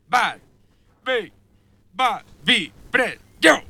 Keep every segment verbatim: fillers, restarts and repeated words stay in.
va, vi, va, vi, pre, yo.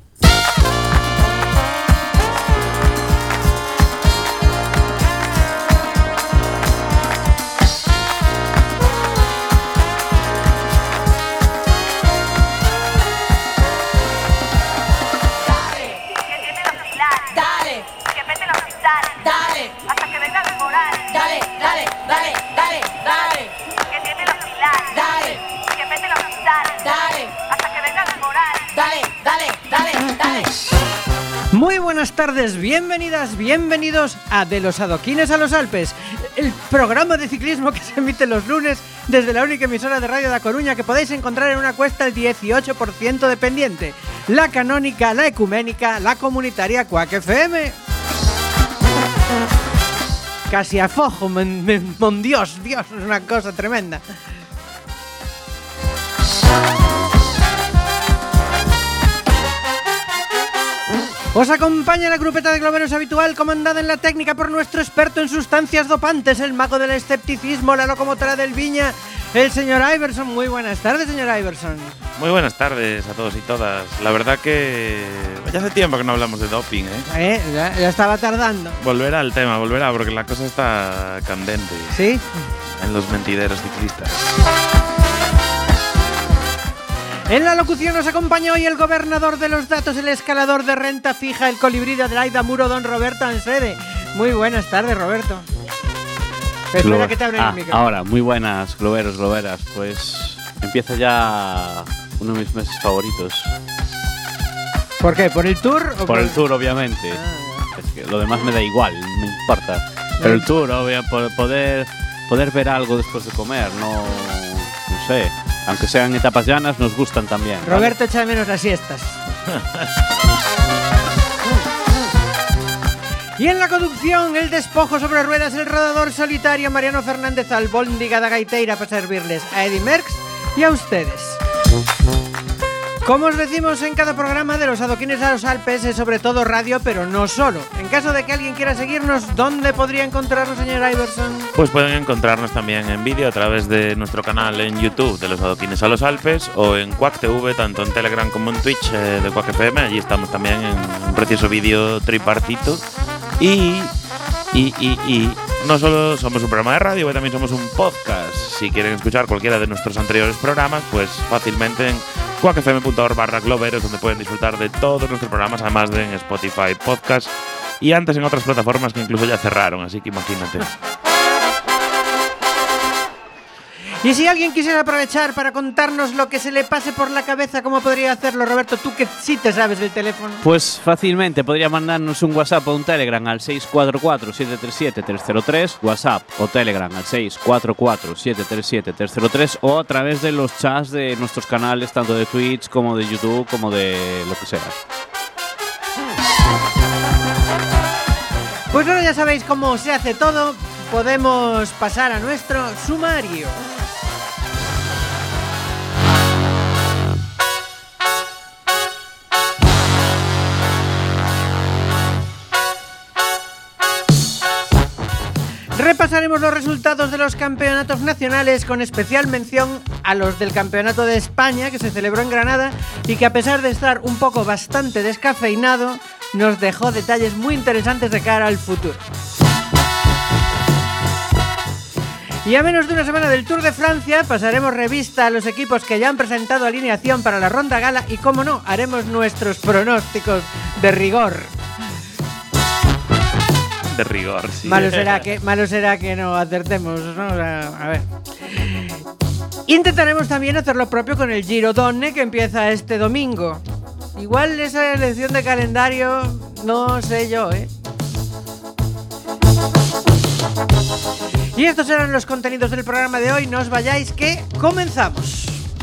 Dale, hasta que vengan a morar. Dale, dale, dale, dale, dale. Que tiene los pilares. Dale, que mete los pilares. Dale, hasta que vengan a morar. Dale, dale, dale, dale. Muy buenas tardes, bienvenidas, bienvenidos a De los Adoquines a los Alpes, el programa de ciclismo que se emite los lunes desde la única emisora de Radio da Coruña que podéis encontrar en una cuesta el dieciocho por ciento dependiente, la canónica, la ecuménica, la comunitaria Quack F M. Casi afojo, mon, mon Dios, Dios, es una cosa tremenda. Os acompaña la grupeta de globeros habitual comandada en la técnica por nuestro experto en sustancias dopantes, el mago del escepticismo, la locomotora del Viña, el señor Iverson. Muy buenas tardes, señor Iverson. Muy buenas tardes a todos y todas. La verdad que ya hace tiempo que no hablamos de doping, ¿eh? Eh, ya, ya estaba tardando. Volverá al tema, volverá, porque la cosa está candente. ¿Sí? En los mentideros ciclistas. En la locución nos acompaña hoy el gobernador de los datos, el escalador de renta fija, el colibrí de Adelaida Muro, don Roberto Ansede. Muy buenas tardes, Roberto. Espera Glo- que te abren ah, el micrófono. Ahora, muy buenas, globeros, globeras. Pues empieza ya uno de mis meses favoritos. ¿Por qué? ¿Por el tour? O Por el tour, obviamente. Ah, Es que lo demás me da igual, no me importa. Pero el tour, obvio, por poder, poder ver algo después de comer, no, no sé. Aunque sean etapas llanas, nos gustan también, ¿vale? Roberto echa de menos las siestas. Y en la conducción, el despojo sobre ruedas, el rodador solitario Mariano Fernández Albóndiga da Gaiteira para servirles a Eddie Merckx y a ustedes. Como os decimos en cada programa, De los Adoquines a los Alpes es sobre todo radio, pero no solo. En caso de que alguien quiera seguirnos, ¿dónde podría encontrarnos, señor Iverson? Pues pueden encontrarnos también en vídeo a través de nuestro canal en YouTube de los Adoquines a los Alpes o en Quack T V, tanto en Telegram como en Twitch eh, de Quack F M. Allí estamos también en un precioso vídeo tripartito. Y, y, y, y no solo somos un programa de radio, sino también somos un podcast. Si quieren escuchar cualquiera de nuestros anteriores programas, pues fácilmente en quack f m punto org barra globeros, donde pueden disfrutar de todos nuestros programas, además de en Spotify Podcast y antes en otras plataformas que incluso ya cerraron, así que imagínate. Y si alguien quisiera aprovechar para contarnos lo que se le pase por la cabeza, ¿cómo podría hacerlo, Roberto? Tú que sí te sabes el teléfono. Pues fácilmente podría mandarnos un WhatsApp o un Telegram al seis cuatro cuatro, siete tres siete, tres cero tres, WhatsApp o Telegram al seis cuatro cuatro, siete tres siete, tres cero tres o a través de los chats de nuestros canales, tanto de Twitch como de YouTube, como de lo que sea. Pues ahora ya sabéis cómo se hace todo. Podemos pasar a nuestro sumario. Repasaremos los resultados de los campeonatos nacionales, con especial mención a los del Campeonato de España, que se celebró en Granada y que, a pesar de estar un poco bastante descafeinado, nos dejó detalles muy interesantes de cara al futuro. Y a menos de una semana del Tour de Francia, pasaremos revista a los equipos que ya han presentado alineación para la ronda gala y, como no, haremos nuestros pronósticos de rigor. De rigor, sí. Malo será que, malo será que no acertemos, ¿no? O sea, a ver. Intentaremos también hacer lo propio con el Giro Donne, que empieza este domingo. Igual esa elección de calendario, no sé yo, ¿eh? Y estos serán los contenidos del programa de hoy. No os vayáis, que comenzamos.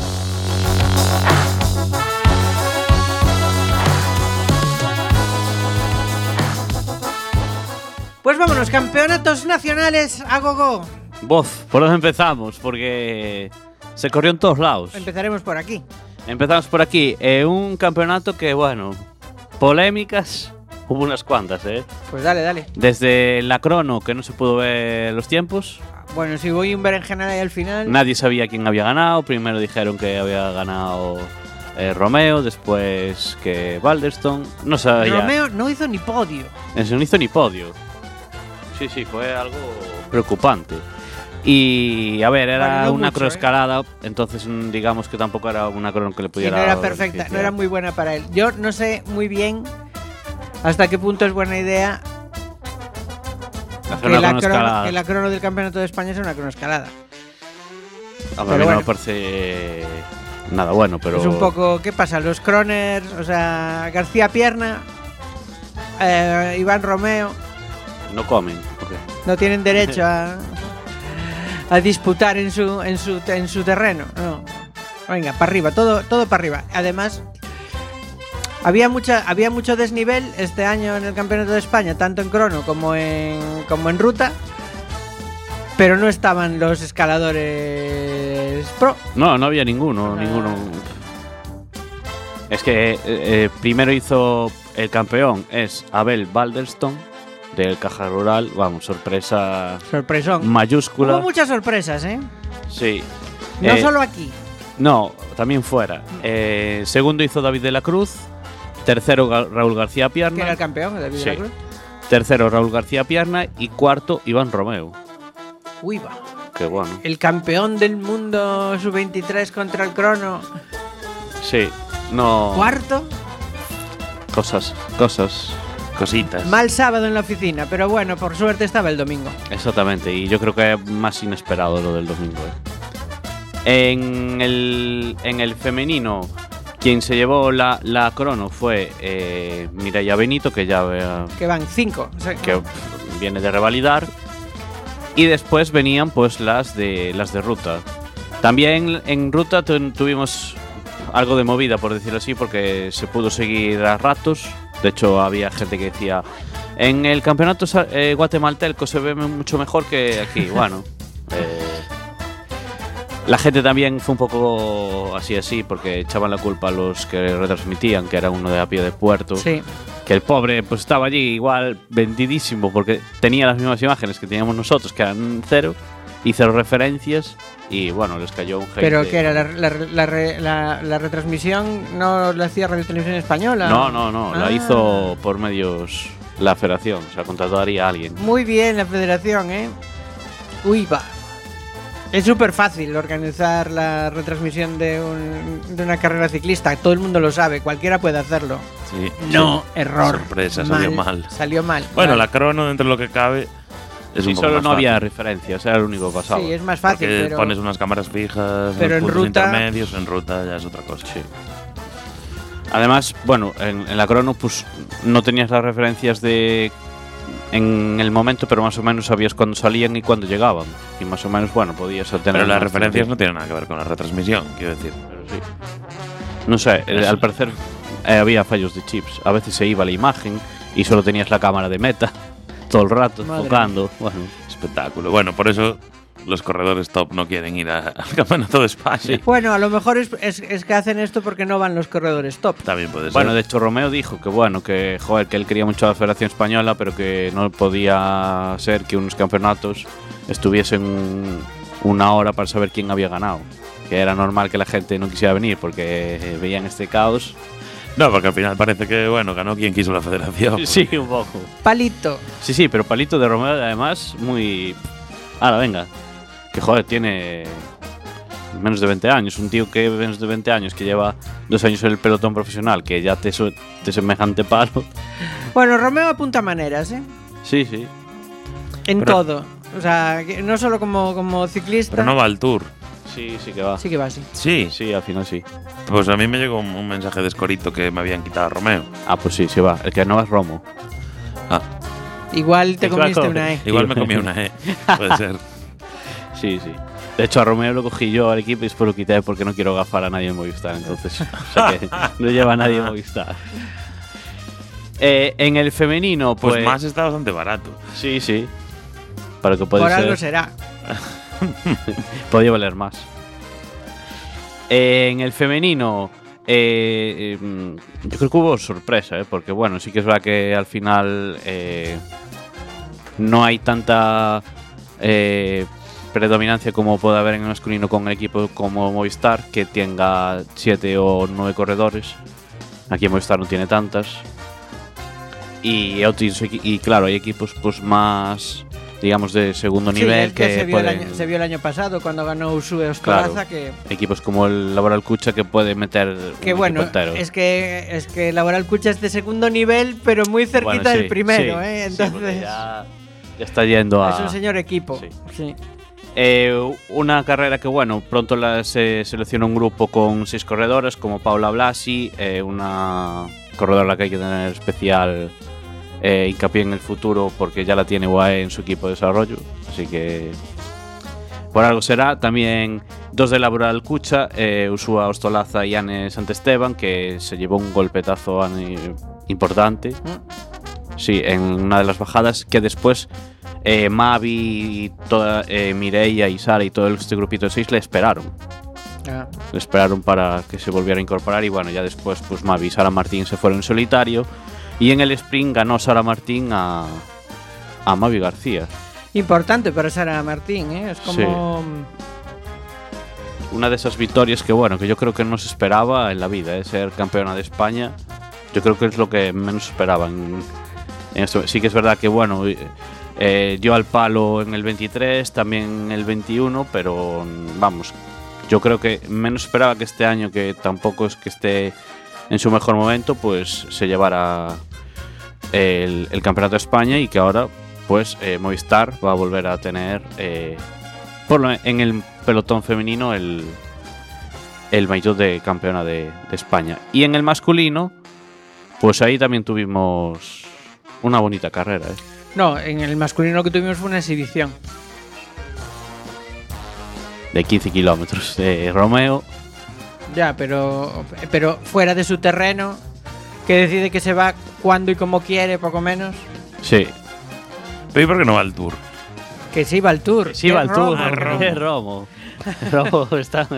Pues vámonos, campeonatos nacionales a gogo. Bof, ¿por dónde empezamos? Porque se corrió en todos lados. Empezaremos por aquí. Empezamos por aquí. Eh, un campeonato que, bueno, polémicas Hubo unas cuantas, ¿eh? Pues dale, dale. Desde la crono, que no se pudo ver los tiempos. Bueno, si voy un berenjenal ahí al final. Nadie sabía quién había ganado. Primero dijeron que había ganado eh, Romeo, después que Balderstone. No sabía. Romeo no hizo ni podio. Eso no hizo ni podio. Sí, sí, fue algo preocupante. Y a ver, era Bueno, no una mucho, cronoescalada, entonces mm, digamos que tampoco era una crono que le Sí, pudiera. no era perfecta, no beneficiar. era muy buena para él. Yo no sé muy bien hasta qué punto es buena idea Hacer que una la, crono, cronoescalada. que la crono del Campeonato de España sea una cronoescalada. A mí pero no bueno. me parece nada bueno, pero. Es un poco, ¿qué pasa? Los croners, o sea, García Pierna, eh, Iván Romeo, No comen. ok. no tienen derecho a, a disputar en su, en su, en su terreno. No. Venga, para arriba, todo, todo para arriba. Además, había mucha, había mucho desnivel este año en el Campeonato de España, tanto en crono como en, como en ruta, pero no estaban los escaladores pro. No, no había ninguno, Ah. ninguno. Es que eh, eh, primero hizo el campeón, es Abel Balderstone, del Caja Rural. Vamos, sorpresa Sorpresón. mayúscula. Hubo muchas sorpresas, ¿eh? Sí. No Eh, solo aquí. No, también fuera. Eh, segundo hizo David de la Cruz. Tercero Ga- Raúl García Que era el Pierna. campeón, David de Sí. la Cruz. Tercero Raúl García Pierna. Y cuarto Iván Romeo. Uy, va. Qué bueno. El campeón del mundo sub veintitrés contra el crono. Sí. No. Cuarto. Cosas, cosas. Cositas. Mal sábado en la oficina, pero bueno, por suerte estaba el domingo. Exactamente. Y yo creo que es más inesperado lo del domingo. ¿eh? En el, en el femenino, quien se llevó la, la crono fue eh, Mireia Benito, que ya eh, Que van cinco. O sea, que pff, viene de revalidar. Y después venían pues las de las de ruta. También en ruta tu- tuvimos algo de movida, por decirlo así, porque se pudo seguir a ratos. De hecho, había gente que decía, en el campeonato sa- eh, guatemalteco se ve mucho mejor que aquí. Bueno, eh, la gente también fue un poco así así, porque echaban la culpa a los que retransmitían, que era uno de a pie de puerto. sí. Que el pobre pues estaba allí igual vendidísimo porque tenía las mismas imágenes que teníamos nosotros, que eran cero y cero referencias, y bueno, les cayó un hate. Pero de- que era la, la, la, re- la- la retransmisión no la hacía Radio Televisión Española. No, no, no, la Ah. hizo por medios la federación, o sea, contrataría a alguien. Muy bien la federación, ¿eh? Uy, va. Es súper fácil organizar la retransmisión de, un- de una carrera ciclista. Todo el mundo lo sabe, cualquiera puede hacerlo. Sí. No, error. Sorpresa, salió mal. Salió mal. Bueno, Vale. la crono, dentro de lo que cabe, es Sí, un poco solo más no había fácil, referencias, era lo único que pasaba. Sí, es más fácil, porque pero pones unas cámaras fijas, pero unos en puntos ruta- intermedios, en ruta ya es otra cosa. Sí. Además, bueno, en, en la crono pues no tenías las referencias de en el momento, pero más o menos sabías cuándo salían y cuándo llegaban. Y más o menos, bueno, podías tener Pero las una referencias estimación. no tienen nada que ver con la retransmisión, quiero decir. Pero sí. No sé, eh, Eso. al parecer eh, había fallos de chips. A veces se iba la imagen y solo tenías la cámara de meta todo el rato Madre enfocando. Bueno, Espectáculo. Bueno, por eso los corredores top no quieren ir a- al campeonato de España. bueno, a lo mejor es, es- es que hacen esto porque no van los corredores top. También puede ser. bueno, de hecho Romeo dijo que bueno, que joder, que él quería mucho a la Federación Española, pero que no podía ser que unos campeonatos estuviesen un- una hora para saber quién había ganado. Que era normal que la gente no quisiera venir porque eh, veían este caos. No, porque al final parece que, bueno, ganó quien quiso la federación. Sí, un poco. Palito. Sí, sí, pero palito de Romeo además muy... Ahora, venga. Que joder, tiene menos de veinte años. Un tío que menos de veinte años, que lleva dos años en el pelotón profesional, que ya te, su- te semejante palo. Bueno, Romeo apunta maneras, ¿eh? Sí, sí. En Pero- todo. O sea, que no solo como, como ciclista. Pero no va al tour. Sí, sí que va. Sí que va así. Sí. Sí, al final sí. Pues a mí me llegó un, un mensaje de Escorito que me habían quitado a Romeo. Ah, pues sí, sí va. El que no es Romo. Ah, Igual te Igual comiste como- una E. igual me comí una E. Puede ser. Sí, sí. De hecho, a Romeo lo cogí yo al equipo y después lo quité porque no quiero gafar a nadie en Movistar. Entonces, o sea que no lleva a nadie en Movistar. Eh, en el femenino, pues. Pues más está bastante barato. Sí, sí. Para que puede Por ser. algo será. Podía valer más. Eh, en el femenino, Eh, eh, yo creo que hubo sorpresa, ¿eh? Porque bueno, sí que es verdad que al final eh, no hay tanta eh, predominancia como puede haber en el masculino con el equipo como Movistar, que tenga siete o nueve corredores. Aquí Movistar no tiene tantas. Y, y claro, hay equipos pues más, digamos, de segundo sí, nivel es que, que se, vio pueden, el año, se vio el año pasado cuando ganó Usue Ostolaza, claro, que equipos como el Laboral Cucha que puede meter que un bueno, equipo entero. es que es que Laboral Cucha es de segundo nivel, pero muy cerquita Bueno, sí, del primero, sí, ¿eh? sí, Entonces porque ya, ya está yendo a... es un señor equipo. Sí. Sí. Eh, una carrera que, bueno, pronto la, se selecciona un grupo con seis corredores, como Paula Blasi, eh, una corredora a la que hay que tener especial eh, hincapié en el futuro porque ya la tiene U A E en su equipo de desarrollo, así que por algo será. También dos de Laboral Cucha, eh, Usua Ostolaza y Anne Santesteban, que se llevó un golpetazo Anne, importante, ¿Mm? sí, en una de las bajadas, que después eh, Mavi, toda, eh, Mireia y Sara y todo este grupito de seis le esperaron. Ah. Le esperaron para que se volviera a incorporar y bueno, ya después pues Mavi y Sara Martín se fueron en solitario y en el sprint ganó Sara Martín a, a Mavi García. Importante para Sara Martín, ¿eh? Es como una de esas victorias que bueno, que yo creo que no se esperaba en la vida, ¿eh? Ser campeona de España. Yo creo que es lo que menos esperaban en esto. Sí que es verdad que bueno, eh, dio al palo en el veintitrés, también en el veintiuno, pero vamos, yo creo que menos esperaba que este año, que tampoco es que esté en su mejor momento, pues se llevara el, el campeonato de España y que ahora pues eh, Movistar va a volver a tener eh, por lo, en el pelotón femenino el, el maillot de campeona de, de España. Y en el masculino, pues ahí también tuvimos una bonita carrera, ¿eh? No, en el masculino lo que tuvimos fue una exhibición. De quince kilómetros de Romeo. Ya, pero, pero fuera de su terreno, que decide que se va cuando y como quiere, poco menos. Sí. Pero ¿y por qué no va al Tour? Que sí va al Tour. Sí va al Tour. Ah, Romo. Es Romo. Romo está...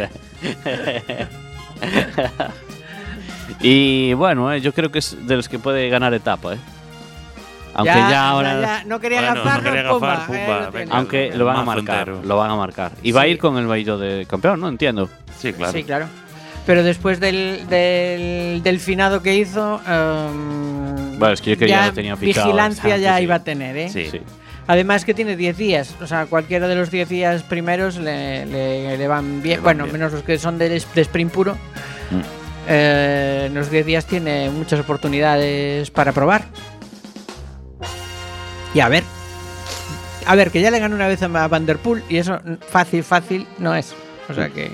Y bueno, eh, yo creo que es de los que puede ganar etapa, ¿eh? Aunque ya, ya ahora... Ya, ya, no quería Bueno, gafar, no quería pumba, gafar, eh, pumba, lo tiene. venga. Aunque lo van a Mazo marcar, entero. lo van a marcar. Y va a Sí. ir con el vaído de campeón, ¿no? Entiendo. Sí, claro. Sí, claro. Pero después del, del, del finado que hizo, um, Bueno, es que yo que ya lo tenía picado, vigilancia ¿sabes? ya Sí. iba a tener, ¿eh? Sí. Sí. Además que tiene diez días, o sea, cualquiera de los diez días primeros le, le, le van bien. Le van Bueno, bien. menos los que son de, de sprint puro. Mm. Eh, en los diez días tiene muchas oportunidades para probar. Y a ver. A ver, que ya le ganó una vez a Van Der Poel y eso fácil, fácil no es. O sea que...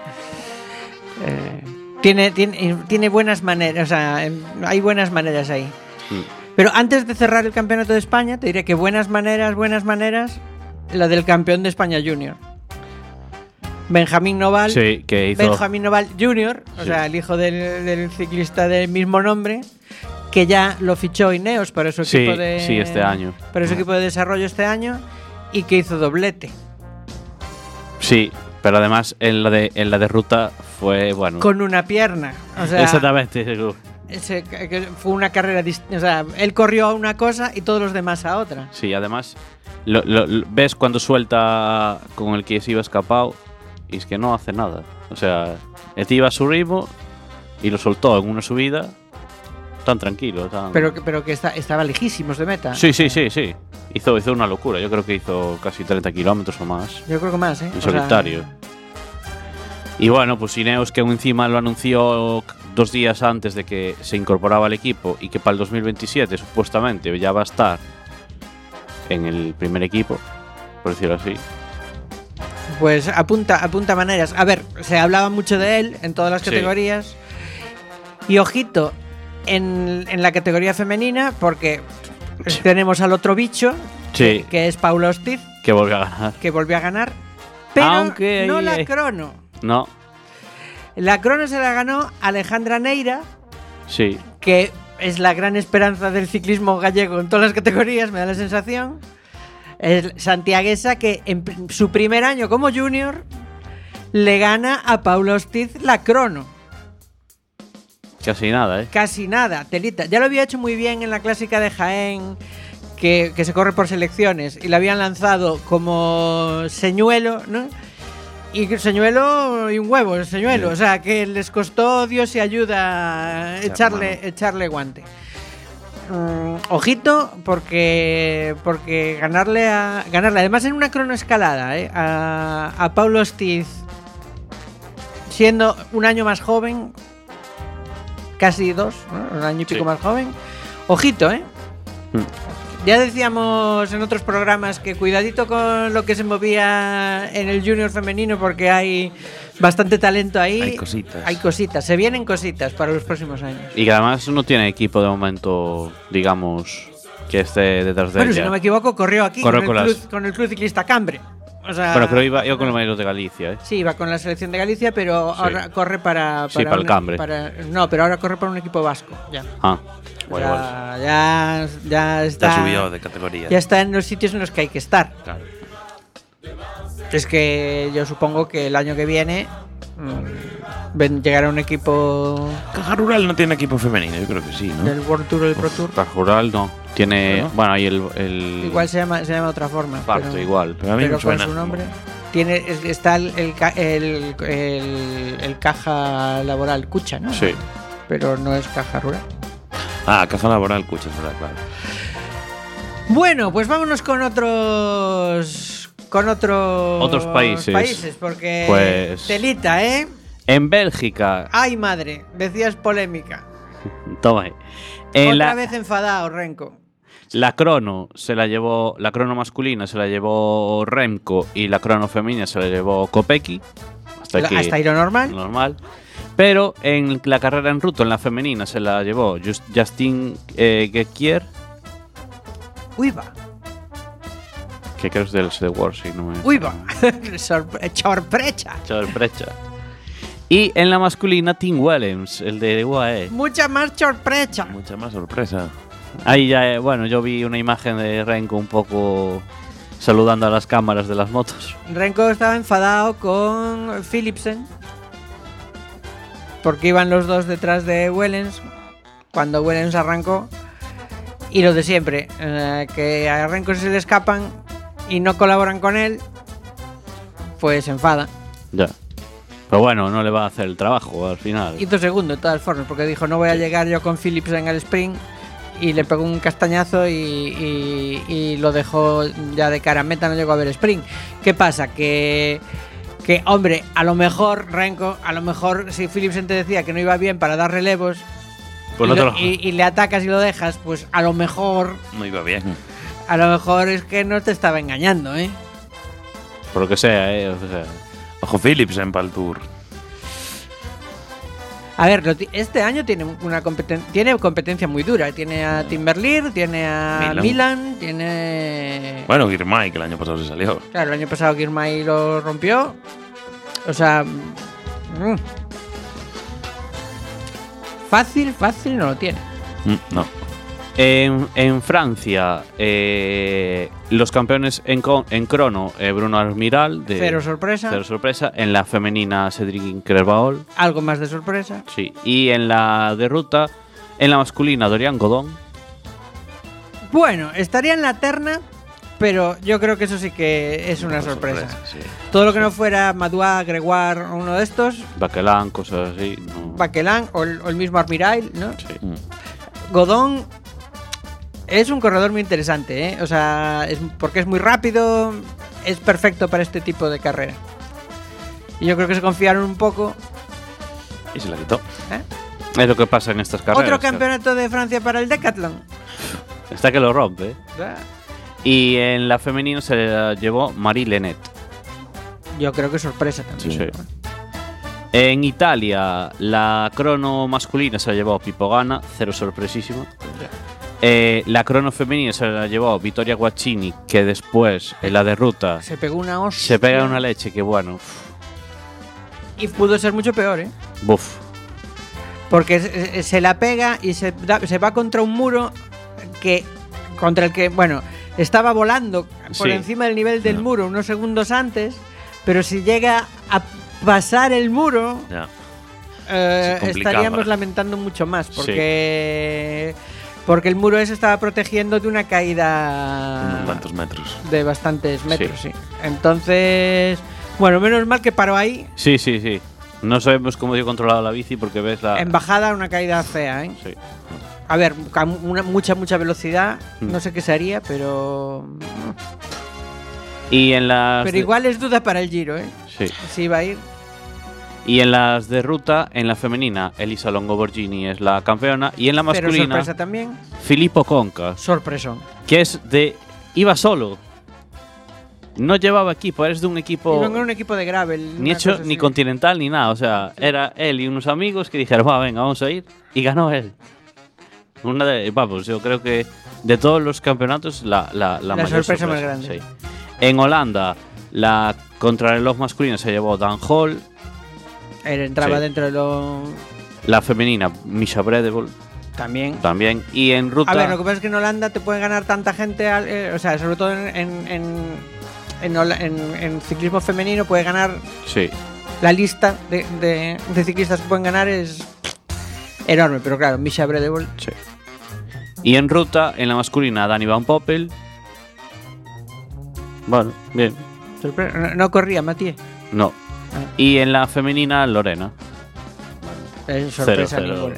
Eh, tiene, tiene, tiene buenas maneras, o sea, em, hay buenas maneras ahí. Mm. Pero antes de cerrar el campeonato de España, te diré que buenas maneras, buenas maneras, la del campeón de España Junior. Benjamín Noval. Sí, que hizo... Benjamín Noval Junior, o Sí. sea, el hijo del, del ciclista del mismo nombre, que ya lo fichó Ineos para su Sí, equipo de sí, este año. para su equipo de desarrollo este año y que hizo doblete. Sí, pero además en la de, en la de ruta fue, bueno... Con una pierna. O sea, Exactamente. ese- que fue una carrera dist- o sea, él corrió a una cosa y todos los demás a otra. Sí, además, lo, lo- lo- ves cuando suelta con el que se iba escapado y es que no hace nada. O sea, el tío iba a su ritmo y lo soltó en una subida tan tranquilo. Tan... Pero que, pero que está, estaba lejísimos de meta. Sí, sí, sí, sí. Hizo, hizo una locura. Yo creo que hizo casi treinta kilómetros o más Yo creo que más, ¿eh? en O sea, solitario. Y bueno, pues Ineos, que encima lo anunció dos días antes de que se incorporaba al equipo y que para el dos mil veintisiete supuestamente ya va a estar en el primer equipo, por decirlo así. Pues apunta, apunta maneras. A ver, se hablaba mucho de él en todas las Sí. categorías. Y ojito, en, en la categoría femenina, porque Sí. tenemos al otro bicho, Sí. que, que es Paula Ostiz, Que volvió a ganar. que volvió a ganar. Pero Aunque no ahí- la ahí- crono. No, La crono se la ganó Alejandra Neira, sí. que es la gran esperanza del ciclismo gallego en todas las categorías, me da la sensación. Es santiaguesa que en pr- su primer año como junior le gana a Paula Ostiz la crono. Casi nada, ¿eh? Casi nada, telita. Ya lo había hecho muy bien en la clásica de Jaén, que, que se corre por selecciones, y la habían lanzado como señuelo, ¿no? Y señuelo y un huevo, el señuelo. Sí. O sea, que les costó Dios y ayuda echarle, echarle guante. Um, ojito, porque porque ganarle a ganarle además en una cronoescalada, ¿eh? a, a Paulo Ostiz, siendo un año más joven, casi dos, ¿no? Un año y pico sí. más joven. Ojito, ¿eh? Mm. Ya decíamos en otros programas que cuidadito con lo que se movía en el junior femenino, porque hay bastante talento ahí. Hay cositas. Hay cositas. Se vienen cositas para los próximos años. Y que además no tiene equipo de momento, digamos, que esté detrás de bueno, ella. Si no me equivoco, corrió aquí corrió con, con, el las... club, con el Club Ciclista Cambre. O sea, bueno, creo que iba, iba con los medios de Galicia, ¿eh? Sí, iba con la selección de Galicia, pero sí. ahora corre para... para sí, para una, el Cambre. Para, no, pero ahora corre para un equipo vasco, ya. Ah. Bueno, ya, ya, ya está. Ya subió de categoría. Ya está en los sitios en los que hay que estar. Claro. Es que yo supongo que el año que viene mmm, llegará un equipo. Caja Rural no tiene equipo femenino, yo creo que sí, ¿no? Del World Tour o del Pro Tour. Caja Rural no. Tiene. ¿No? Bueno, ahí el, el. Igual se llama, se llama de otra forma. Parto, pero, igual. Pero a mí pero me suena. Con su nombre. Tiene, está el, el, el, el, el Caja Laboral Cucha, ¿no? Sí. Pero no es Caja Rural. Ah, Caja Laboral Cucha, verdad, claro. Bueno, pues vámonos con otros con otros otros países. países porque pues telita, ¿eh? En Bélgica. Ay, madre, decías polémica. Toma. En Otra la, vez enfadado, Renko. La crono se la llevó, la crono masculina se la llevó Remco y la crono femenina se la llevó Kopecky. Hasta aquí, hasta ahí lo normal. Normal. Pero en la carrera en ruta, en la femenina, se la llevó Just, Justin eh, Guequier. Uy, va. Que creo es del de Warsi, no me... Uy, va. Sorpresa. Sorpresa. Y en la masculina, Tim Willems, el de U A E. Mucha más sorpresa. Mucha más sorpresa. Ahí ya, eh, bueno, yo vi una imagen de Renko un poco saludando a las cámaras de las motos. Renko estaba enfadado con Philipsen, porque iban los dos detrás de Wellens cuando Wellens arrancó. Y lo de siempre, eh, que a Renko se le escapan y no colaboran con él, pues se enfada. Ya. Pero bueno, no le va a hacer el trabajo al final. Hizo segundo de todas formas, porque dijo no voy a llegar yo con Philipsen al sprint, y le pegó un castañazo y, y, y lo dejó ya de cara a meta, no llegó a ver sprint. ¿Qué pasa? Que... Que, hombre, a lo mejor, Renko, a lo mejor si Philipsen te decía que no iba bien para dar relevos, pues y, lo lo, y, y le atacas y lo dejas, pues a lo mejor... No iba bien. A lo mejor es que no te estaba engañando, ¿eh? Por lo que sea, ¿eh? O sea. Ojo Philipsen para el Tour. A ver, lo este año tiene una competen tiene competencia muy dura. Tiene a Timberlir, tiene a Milan, Milan tiene... Bueno, Girmay, que el año pasado se salió. Claro, el año pasado Girmay lo rompió. O sea... Mmm. Fácil, fácil no lo tiene. Mm, no. En, en Francia, eh, los campeones en, en crono, eh, Bruno Almiral. De cero sorpresa. Cero sorpresa. En la femenina, Cédric Clerbaol. Algo más de sorpresa. Sí. Y en la de ruta, en la masculina, Dorian Godón. Bueno, estaría en la terna, pero yo creo que eso sí que es una, una sorpresa. sorpresa sí. Todo lo que sí. no fuera Madouas, Gregoire o uno de estos. Baquelin, cosas así. No. Baquelin o el, o el mismo Almiral, ¿no? Sí. Mm. Godón es un corredor muy interesante, ¿eh? O sea, es porque es muy rápido, es perfecto para este tipo de carrera. Y yo creo que se confiaron un poco. Y se la quitó. ¿Eh? Es lo que pasa en estas carreras. Otro campeonato de Francia para el Decathlon. Está que lo rompe. ¿Eh? Y en la femenina se la llevó Marie Lenet. Yo creo que sorpresa también. Sí, sí. En Italia, la crono masculina se la llevó Pippo Ganna, cero sorpresísimo. Sí. Eh, la crono femenina se la llevó Vittoria Guaccini, que después, en la de ruta, se pegó una hostia. Se pega una leche que bueno. Uf. Y pudo ser mucho peor, ¿eh? Buf. Porque se, se la pega y se, da, se va contra un muro que contra el que, bueno, estaba volando por sí. encima del nivel del no. muro unos segundos antes, pero si llega a pasar el muro, ya. eh, Se complicaba. estaríamos lamentando mucho más porque porque el muro ese estaba protegiendo de una caída Unos cuantos metros. de bastantes metros, sí. sí. Entonces, bueno, menos mal que paró ahí. Sí, sí, sí. No sabemos cómo dio controlado la bici porque ves la. En bajada, una caída fea, ¿eh? Sí. A ver, con una, mucha, mucha velocidad, Mm. no sé qué se haría, pero. Y en las. Pero de- igual es duda para el Giro, ¿eh? Sí. Si va a ir. Y en las de ruta, en la femenina, Elisa Longo Borghini es la campeona. Y en la Pero masculina, sorpresa también. Filippo Conca, Sorpresón. que es de. Iba solo. No llevaba equipo, eres de un equipo. Iban con un equipo de gravel. Ni una hecho, cosa ni así. continental, ni nada. O sea, era él y unos amigos que dijeron, va, venga, vamos a ir. Y ganó él. Una de, vamos, yo creo que de todos los campeonatos, la, la, la, La mayor sorpresa más grande. sí. En Holanda, la contrarreloj masculina se llevó Dan Hall. Él entraba Sí. dentro de lo. La femenina, Misha Bredebol, También. también. Y en ruta. A ver, lo que pasa es que en Holanda te puede ganar tanta gente, al- eh, o sea, sobre todo en, en, en, en Hola- en- en ciclismo femenino puede ganar, Sí. la lista de, de- de ciclistas que pueden ganar es enorme, pero claro, Misha Bredebol, Sí. Y en ruta, en la masculina, Dani Van Poppel. Bueno, bien. sorpre- no, no corría, Matías. No. Ah. Y en la femenina, Lorena. Eh, sorpresa Cero, cero. ninguna.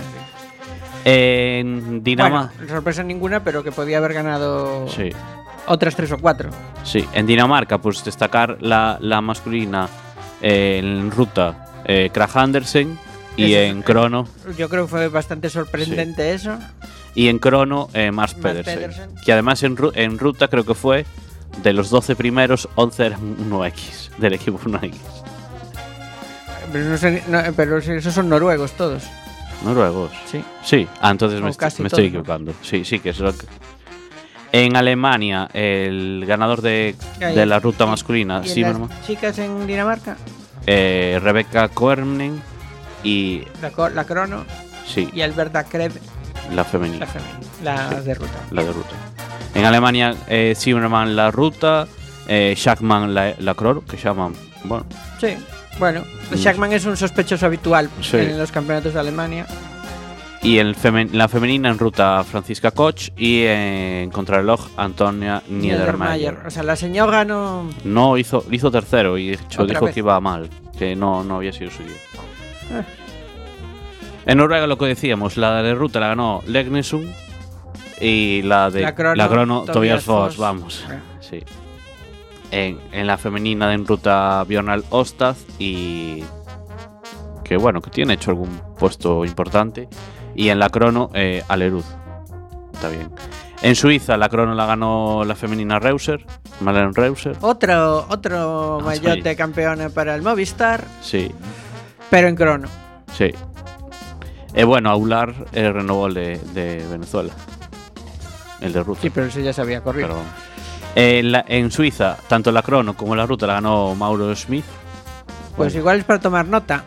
En Dinamarca. Bueno, sorpresa ninguna, pero que podía haber ganado Sí. otras tres o cuatro. Sí, en Dinamarca, pues destacar la, la masculina eh, en ruta, eh, Krag Andersen, y Eso es- en crono, Yo creo que fue bastante sorprendente eso. y en crono eh, Mars Mars Pedersen, Pedersen. que además en, ru- en ruta creo que fue de los doce primeros, once eran uno equis, del equipo uno equis. Pero, no sé, no, pero si esos son noruegos todos. Noruegos. Sí. Sí, ah, entonces O me, est- casi me estoy todos, ¿no? equivocando. Sí, sí, que es lo que... En Alemania, el ganador de, ¿Qué hay? de la ruta masculina, ¿Y en Zimmermann, las chicas en Dinamarca? eh, Rebecca Koernen y, La, co- la crono sí, y Alberta Kreb, la femenina. la femenina, la Sí. de ruta. La de ruta. En Alemania, eh, Zimmermann la ruta, eh, Schachmann la, la crono, que llaman, bueno, Sí, bueno, Mm. Schachmann es un sospechoso habitual Sí. en los campeonatos de Alemania. y el femen- la femenina en ruta Franziska Koch y en contrarreloj Antonia Niedermayer. O sea, la señora no. No hizo, hizo tercero y de hecho Otra dijo vez. que iba mal, que no, no había sido suyo. Eh. En Noruega lo que decíamos, la de ruta la ganó Legnesund y la de La crono, Tobias Tobias Foss, Foss. vamos. Eh. Sí. En, en la femenina en ruta Björnal Ostad y que bueno, que tiene hecho algún puesto importante. Y en la crono eh, Alerud. Está bien. En Suiza la crono la ganó la femenina Reuser, Malene Reuser. Otro, otro Ah, maillot sí. de campeona para el Movistar, Sí, pero en crono. sí. Eh, bueno, Aular eh, renovó el de, de Venezuela. El de ruta. Sí, pero eso ya se había corrido. Pero, eh, la- en Suiza, tanto la crono como la ruta la ganó Mauro Smith. Pues igual es para tomar nota.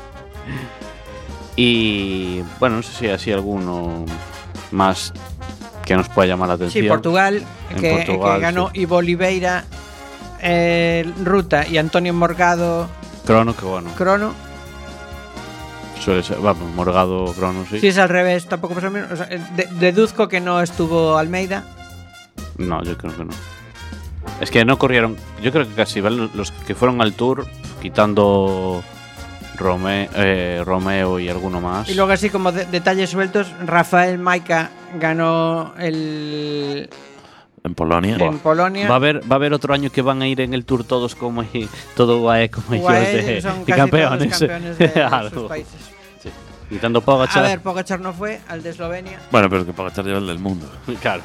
Y bueno, no sé si así alguno más que nos pueda llamar la atención. Sí, Portugal, En que, Portugal, que ganó sí. Ivo Oliveira eh, ruta y Antonio Morgado Crono, que bueno, crono. suele ser, vamos, Morgado, Crono, sí. Si es al revés, tampoco pasa menos. O sea, de- deduzco que no estuvo Almeida. No, yo creo que no. Es que no corrieron, yo creo que casi ¿vale? Los que fueron al Tour, quitando Rome- eh, Romeo y alguno más. Y luego así como de- detalles sueltos, Rafael Maica ganó el En Polonia. en Polonia. Va a haber, va a haber otro año que van a ir en el Tour todos como y- todo guay como ellos Uae de, son de casi campeones. todos campeones de Algo. sus países. Sí. Quitando A Pogacar. ver, Pogacar no fue, al de Eslovenia. Bueno, pero es que Pogacar lleva el del mundo. Claro.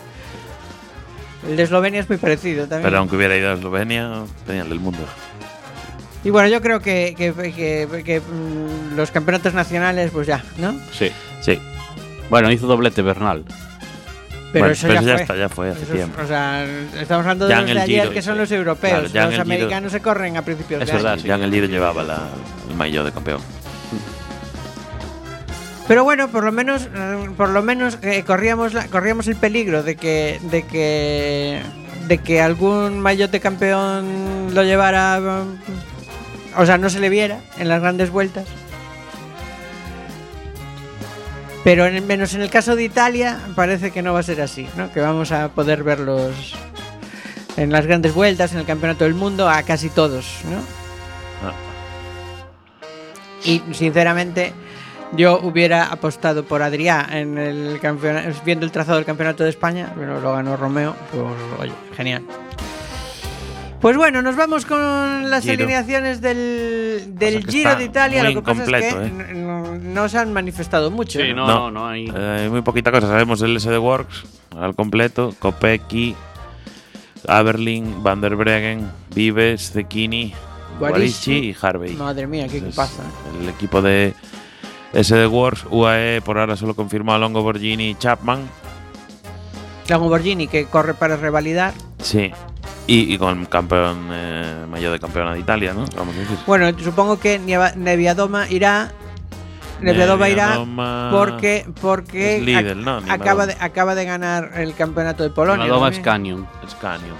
El de Eslovenia es muy parecido también. Pero aunque hubiera ido a Eslovenia, tenía el del mundo. Y bueno, yo creo que, que, que- que, mm, los campeonatos nacionales, pues ya, ¿no? Sí. Sí. Bueno, hizo doblete Bernal. Pero Bueno, eso pero ya, ya fue. está, ya fue hace Eso es- tiempo. o sea, estamos hablando de Ya los en de el ayer, Giro, que son sí. los europeos. Claro, ya en los el Giro- americanos se corren a principios Es de verdad, año. sí. Ya en el Giro llevaba la, el maillot de campeón. Pero bueno, por lo menos, eh, por lo menos eh, corríamos, la- corríamos el peligro de que, de que, de que algún maillot de campeón lo llevara, eh, o sea, no se le viera en las grandes vueltas. Pero en, menos en el caso de Italia, parece que no va a ser así, ¿no? Que vamos a poder verlos en las grandes vueltas, en el Campeonato del Mundo, a casi todos, ¿no? Ah. Y sinceramente, yo hubiera apostado por Adrià en el campeonato, viendo el trazado del Campeonato de España, pero lo ganó Romeo, pues oye, genial. Pues bueno, nos vamos con las Giro. alineaciones del, del O sea que Giro está de Italia. muy Lo que pasa es que incompleto, ¿eh? n- no, no se han manifestado mucho. Sí, no, no, no hay. Eh, muy poquita cosa. Sabemos el S D Works al completo. Kopecky, Aberlin, Van der Breggen, Vives, Zecchini, Guarici. Guarici y Harvey. Madre mía, qué Ese es equipazo. El equipo de S D Works. U A E por ahora solo confirmó a Longo Borghini y Chapman. Lamborghini que corre para revalidar. Sí. Y, y con campeón eh, mayor de campeona de Italia, ¿no? Vamos a decir. Bueno, supongo que Nieva- Neviadoma irá. Neviadoma irá Neviadoma porque porque es líder, ac- ¿no? acaba Neviadoma. de acaba de ganar el campeonato de Polonia. La Dova también. Scanion. Scanion.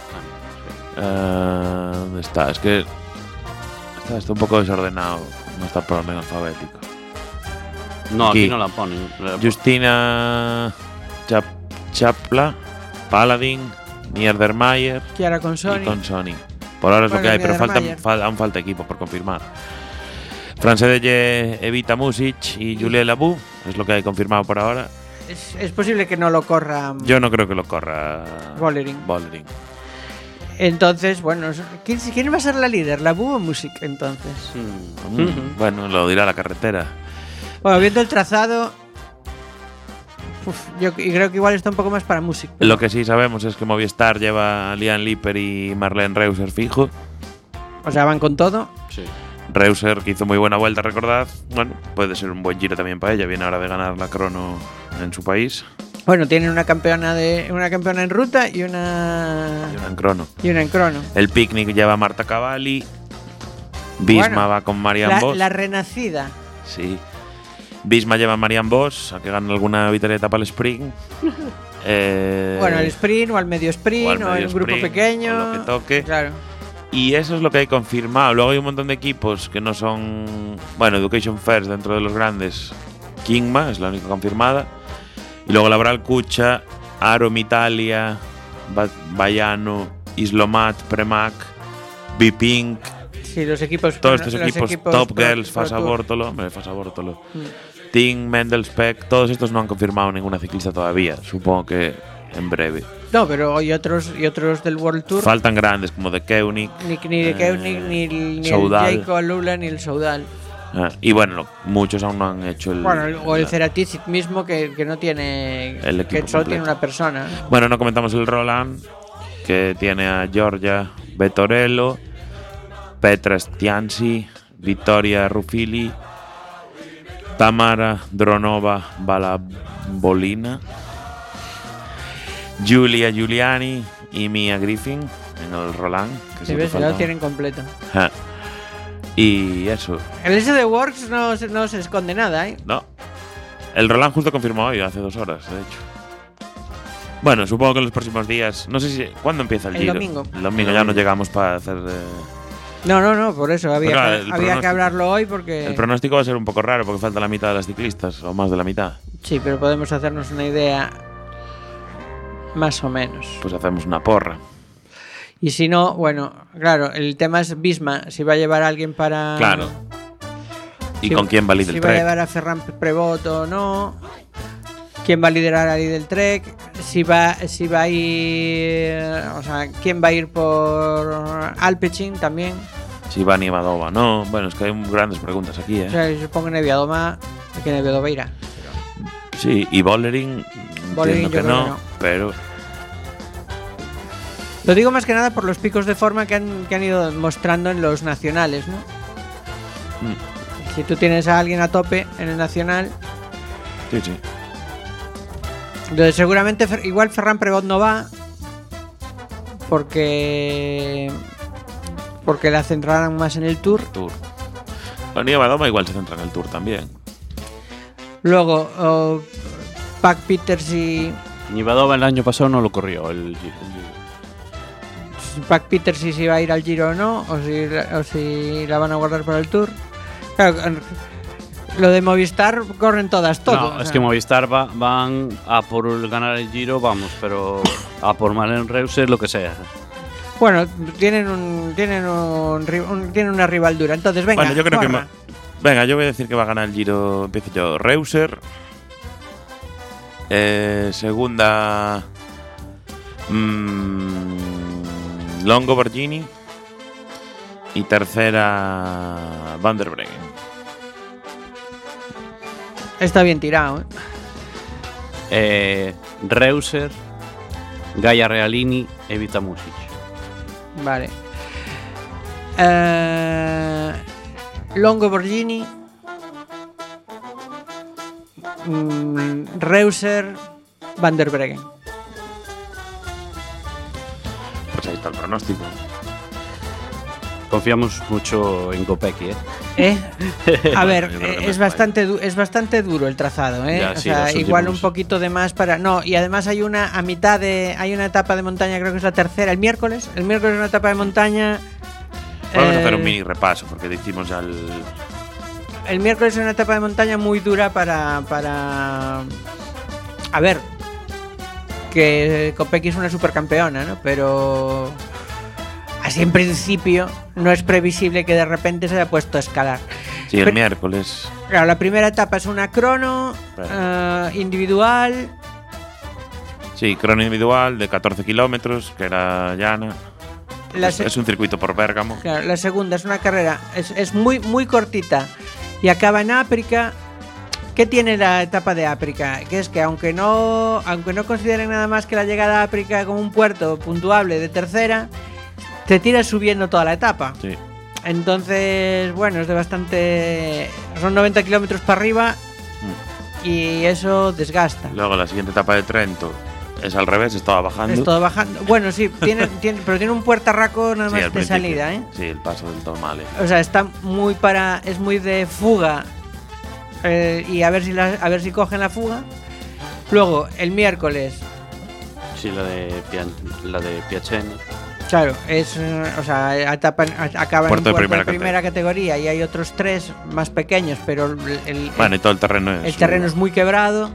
Eh, ¿Dónde está? Es que está, está un poco desordenado. No está por orden alfabético. No, aquí, Aquí. no la ponen. La- Justina Chap Chapla, Paladin, Niedermayer Chiara con y Sony. con Sony. Por ahora es lo Bueno, que hay, pero falta, Niedermayer. fal- aún falta equipo por confirmar. Francedelle, Evita Music y Julie Labou. Es lo que hay confirmado por ahora. Es, es posible que no lo corra Yo no creo que lo corra Bollering. Bollering. Entonces, bueno, ¿quién, quién va a ser la líder? ¿La Bu o Music entonces? Mm. Mm, Bueno, lo dirá la carretera. Bueno, viendo el trazado, uf, yo y creo que igual está un poco más para Music. Lo que sí sabemos es que Movistar lleva a Lian Lipper y Marlene Reuser fijo. O sea, van con todo. Sí. Reuser, que hizo muy buena vuelta, recordad. Bueno, puede ser un buen giro también para ella. Viene ahora de ganar la crono en su país. Bueno, tienen una campeona de una campeona en ruta y una Y una en crono. y una en crono. El picnic lleva a Marta Cavalli. Bisma Bueno, va con Marianne La, Vos. la renacida. Sí. Bisma lleva a Marianne Vos, a que gane alguna vitorieta para el sprint. Eh, Bueno, al sprint o al medio sprint o o, al medio en un grupo sprint, pequeño. o lo que toque. Claro. Y eso es lo que hay confirmado. Luego hay un montón de equipos que no son. Bueno, Education First dentro de los grandes. Kingma es la única confirmada. Y luego Labral Kucha, Arom Italia, Ba- Bayano, Islomat, Premac, Bipink. Sí, los equipos. Todos los estos equipos, Top pro- Girls, pro Fasa tour. Bortolo, hombre, Fasa Bortolo, Mm. Ting, Mendelspec, todos estos no han confirmado ninguna ciclista todavía. Supongo que en breve. No, pero hay otros y otros del World Tour. Faltan grandes como de Koenig. Ni, ni de eh, Koenig, ni, el- ni el Soudal. Jacob Lula, ni el Soudal. Ah, y bueno, lo- muchos aún no han hecho el. Bueno, el- o el la- Ceratizit mismo que, que no tiene. El equipo que solo completo. tiene una persona. Bueno, no comentamos el Roland, que tiene a Giorgia Vettorello, Petra Stianzi, Vittoria Ruffili, Tamara Dronova Balabolina, Giulia Giuliani y Mia Griffin en el Roland. Que Si sí que ves, ya lo falta. tienen completo. Ah. Y eso, El S D Works no, se- no se esconde nada, ¿eh? no. El Roland justo confirmó hoy, hace dos horas, de hecho. Bueno, supongo que en los próximos días. No sé si. ¿Cuándo empieza el, El Giro? domingo. El domingo ya no llegamos para hacer. eh, No, no, no, por eso había, Pues claro, que, el había que pronóstico- hablarlo hoy porque. El pronóstico va a ser un poco raro porque falta la mitad de las ciclistas, o más de la mitad. Sí, pero podemos hacernos una idea más o menos. Pues hacemos una porra. Y si no, bueno, claro, el tema es Bisma, si va a llevar a alguien para. Claro. ¿Y si- con quién va a liderar Si el va a Trek? llevar a Ferran Prevot o no. ¿Quién va a liderar a del Trek? Si va, si va a ir. O sea, ¿quién va a ir por Alpecin también? Si va Nievadova, no. Bueno, es que hay grandes preguntas aquí, O ¿eh? sea, yo supongo que Neviadoma, que Neviadoma irá. Sí, y Bollering, Bollering entiendo yo que creo no, que no. pero Lo digo más que nada por los picos de forma que han, que han ido mostrando en los nacionales, ¿no? mm, Si tú tienes a alguien a tope en el nacional, sí, sí. entonces seguramente Fer- igual Ferran Prevot no va porque porque la centrarán más en el Tour. Tour. Bueno, Nievadova igual se centra en el Tour también. Luego oh, Pac Peters y Nivadova el año pasado no lo corrió. El, Giro, el Giro. Pac Peters si se va a ir al Giro o no, o si, o si la van a guardar para el Tour. Claro, Lo de Movistar corren todas todo. No, o es sea. que Movistar va, van a por el ganar el Giro, vamos, pero a por Malen Reusser lo que sea. Bueno, tienen un tienen un, ri- un- tienen una rival dura. Entonces, venga. Bueno, yo creo que Juanma. ma- venga, yo voy a decir que va a ganar el Giro. Empiezo yo. Reusser. Eh, segunda. mm, Longo Borghini. Y tercera. Van der Breggen. Está bien tirado, ¿eh? Eh, Reusser, Gaia Realini e Vita Music. Vale. Eh, Longo Borghini. mm, Reusser, Van der Breggen. Pues ahí está el pronóstico. Confiamos mucho en Kopecky, ¿eh? ¿Eh? A ver, Bueno, yo creo que eh, no es es bastante du- es bastante duro el trazado, ¿eh? Ya, o sí, sea, los igual últimos- un poquito de más para no, y además hay una a mitad de hay una etapa de montaña, creo que es la tercera, el miércoles, el miércoles es una etapa de montaña. Vamos a eh, hacer un mini repaso porque hicimos ya el. El miércoles es una etapa de montaña muy dura para para a ver, que Kopecky es una supercampeona, ¿no? Pero así en principio no es previsible que de repente se haya puesto a escalar. Sí, el Pero- miércoles. Claro, la primera etapa es una crono eh, individual. Sí, crono individual de catorce kilómetros, que era llana. La, Es, se- es un circuito por Bérgamo. claro, la segunda es una carrera, es, es muy, muy cortita y acaba en África. ¿Qué tiene la etapa de África? Que es que aunque no, aunque no consideren nada más que la llegada a África como un puerto puntuable de tercera, te tiras subiendo toda la etapa. Sí. Entonces, bueno, es de bastante. Son noventa kilómetros para arriba y eso desgasta. Luego la siguiente etapa de Trento es al revés, estaba bajando. Es todo bajando. Bueno, sí, tiene, tiene, pero tiene un puertarraco nada Sí, más al de principio. salida, ¿eh? Sí, el paso del Tomale. O sea, está muy para. Es muy de fuga. eh, y a ver si la- a ver si cogen la fuga. Luego, el miércoles, Sí, la de, Pian- la de Piaceni. claro, es. eh, o sea, etapa, a- acaba en un Puerto de puerto primera de primera categoría y hay otros tres más pequeños, pero el, el- Bueno, y todo el terreno es. el terreno es muy quebrado.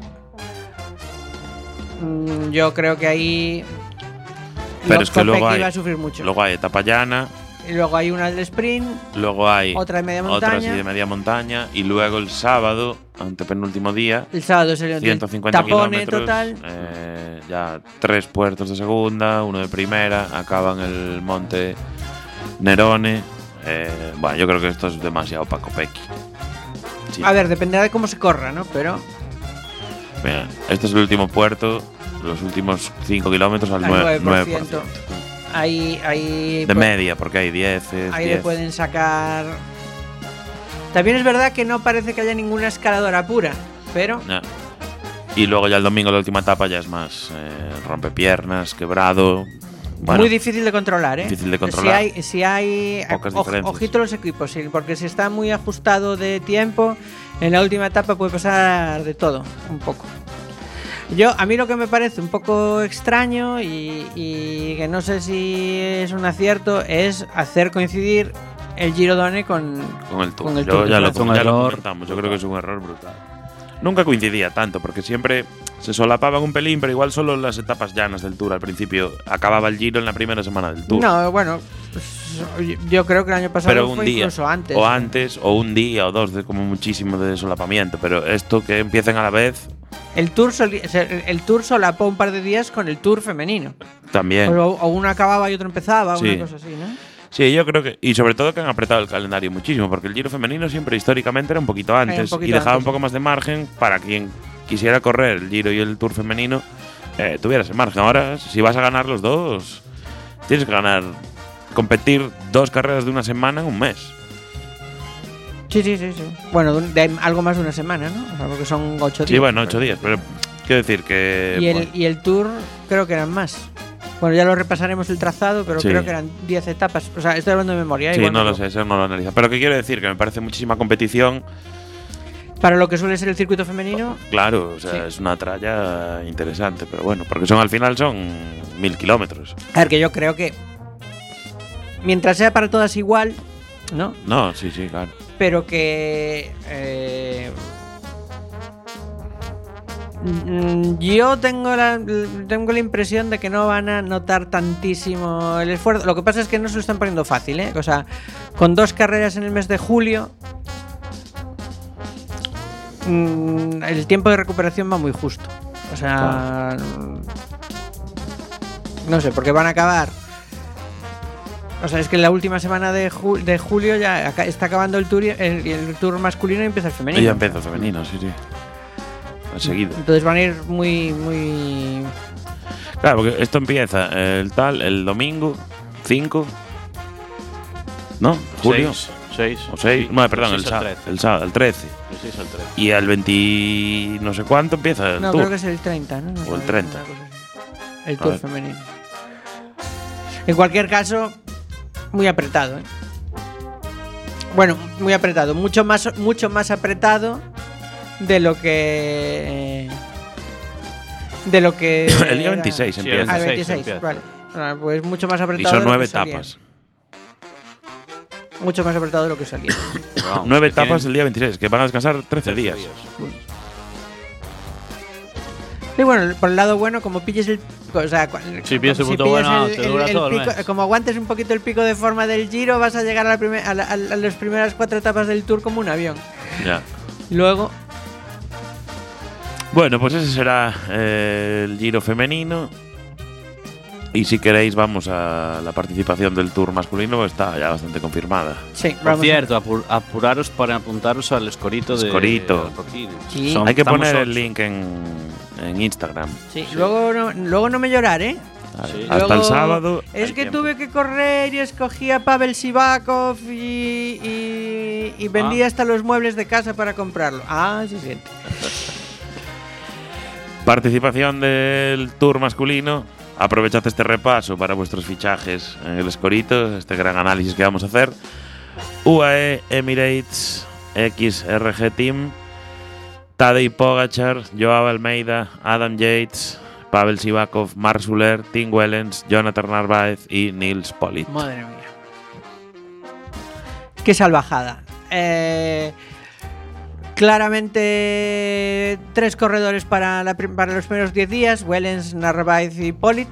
Mm, Yo creo que ahí. Pero lo- es que luego Kopecky hay- va a sufrir mucho. Luego hay etapa llana, Y luego hay una del sprint, luego hay otra de media otra montaña. así de media montaña, y luego el sábado, antepenúltimo día, El sábado es el ciento cincuenta tapone kilómetros, total. eh, ya tres puertos de segunda, uno de primera, acaban el monte Nerone. eh, bueno, yo creo que esto es demasiado para Kopecky. Sí. A ver, dependerá de cómo se corra, ¿no? Pero Mira, este es el último puerto, los últimos cinco kilómetros al al nueve nueve por por ciento. ciento. Ahí, ahí, De pu- media, porque hay diez. ahí le pueden sacar. También es verdad que no parece que haya ninguna escaladora pura, pero Y luego ya el domingo, la última etapa, ya es más eh, rompepiernas, quebrado. Bueno, muy difícil de controlar, ¿eh? difícil de controlar. Si hay, si hay Pocas oj- diferencias. ojito los equipos, sí, porque si está muy ajustado de tiempo, en la última etapa puede pasar de todo, un poco. Yo, a mí lo que me parece un poco extraño y, y que no sé si es un acierto es hacer coincidir el Giro Done con, con el Tour. con el Yo Tour de ya, lo, Francia. Un ya lo error comentamos. Yo creo que es un error brutal. Nunca coincidía tanto, porque siempre se solapaban un pelín, pero igual solo las etapas llanas del Tour al principio. Acababa el Giro en la primera semana del Tour. No, bueno, pues, yo creo que el año pasado pero un fue día, incluso antes. o antes, o un día o dos, de como muchísimo de solapamiento. Pero esto que empiecen a la vez, El Tour, soli- o sea, el, el tour solapó un par de días con el Tour femenino. también. O, o uno acababa y otro empezaba, Sí. una cosa así, ¿no? Sí, yo creo que. Y sobre todo que han apretado el calendario muchísimo, porque el Giro femenino siempre históricamente era un poquito antes. un poquito y dejaba antes, un poco más de margen para quien quisiera correr el Giro y el Tour femenino, eh, tuviera ese margen. Ahora, si vas a ganar los dos, tienes que ganar. Competir dos carreras de una semana en un mes. Sí, sí, sí, sí. Bueno, de, un- de algo más de una semana, ¿no? O sea, porque son ocho días. Sí, bueno, ocho días, pero quiero decir que. Y el, bueno, y el Tour creo que eran más. Bueno, ya lo repasaremos el trazado, pero Sí. creo que eran diez etapas. O sea, estoy hablando de memoria. sí, igual no me lo equivoco. sé, eso no lo analiza. Pero que quiero decir que me parece muchísima competición. Para lo que suele ser el circuito femenino, Claro, o sea, Sí. es una tralla interesante, pero bueno, porque son al final son mil kilómetros. a ver, que yo creo que mientras sea para todas igual, ¿no? No, sí, sí, claro. Pero que eh, Mm, Yo tengo la, tengo la impresión de que no van a notar tantísimo el esfuerzo. Lo que pasa es que no se lo están poniendo fácil, ¿eh? O sea, con dos carreras en el mes de julio, mm, el tiempo de recuperación va muy justo. O sea, no sé, porque van a acabar. O sea, es que la última semana de, ju- de julio ya aca- está acabando el tour, y el, el tour masculino y empieza el femenino. Y ya empezó femenino, sí, sí. Seguido. Entonces van a ir muy, muy. Claro, porque esto empieza el tal, el domingo cinco. ¿No? ¿Julio? seis. O seis. No, perdón, el seis al sábado. trece. El sábado, el trece. El seis al trece. Y el veinte no sé cuánto empieza el No, tour. creo que es el treinta, ¿no? No, O el no, treinta. una cosa así. El A tour ver. femenino. En cualquier caso, muy apretado, ¿eh? Bueno, muy apretado. Mucho más, mucho más apretado de lo que. De lo que. El día era- veintiséis Sí, empieza. Ah, el veintiséis veintiséis, empieza. vale. Ah, pues mucho más Y apretado. son de lo nueve que salía. etapas. Mucho más apretado de lo que salía. Vamos, Nueve que tienen etapas el día veintiséis, que van a descansar trece trece días. Y bueno, por el lado bueno, como pilles el. O sea, cu- Si pillas el punto pillas bueno, te dura todo el pico- mes. como aguantes un poquito el pico de forma del Giro, vas a llegar a, la primer- a, la- a la- a las primeras cuatro etapas del Tour como un avión. Ya. Luego, Bueno, pues ese será eh, el Giro femenino. Y si queréis, vamos a la participación del Tour masculino, está ya bastante confirmada. sí, Por vamos. cierto, apur- apuraros para apuntaros al escorito de Escorito. Alcoquines. Sí. Son- Hay que estamos poner el ocho. link en, en Instagram. Sí, Luego, no, luego no me llorar, ¿eh? Vale, Sí. Hasta el Luego, sábado. Es hay que tiempo. tuve que correr y escogí a Pavel Sivakov y, y, y vendí Ah. hasta los muebles de casa para comprarlo. Ah, sí, sí. Participación del Tour masculino. Aprovechad este repaso para vuestros fichajes en el escorito, este gran análisis que vamos a hacer. U A E, Emirates, X R G Team, Tadej Pogačar, Joao Almeida, Adam Yates, Pavel Sivakov, Marc Soler, Tim Wellens, Jonathan Narváez y Nils Politt. Madre mía. Qué salvajada. Eh, claramente tres corredores para, la prim- para los primeros diez días, Wellens, Narváez y Politt.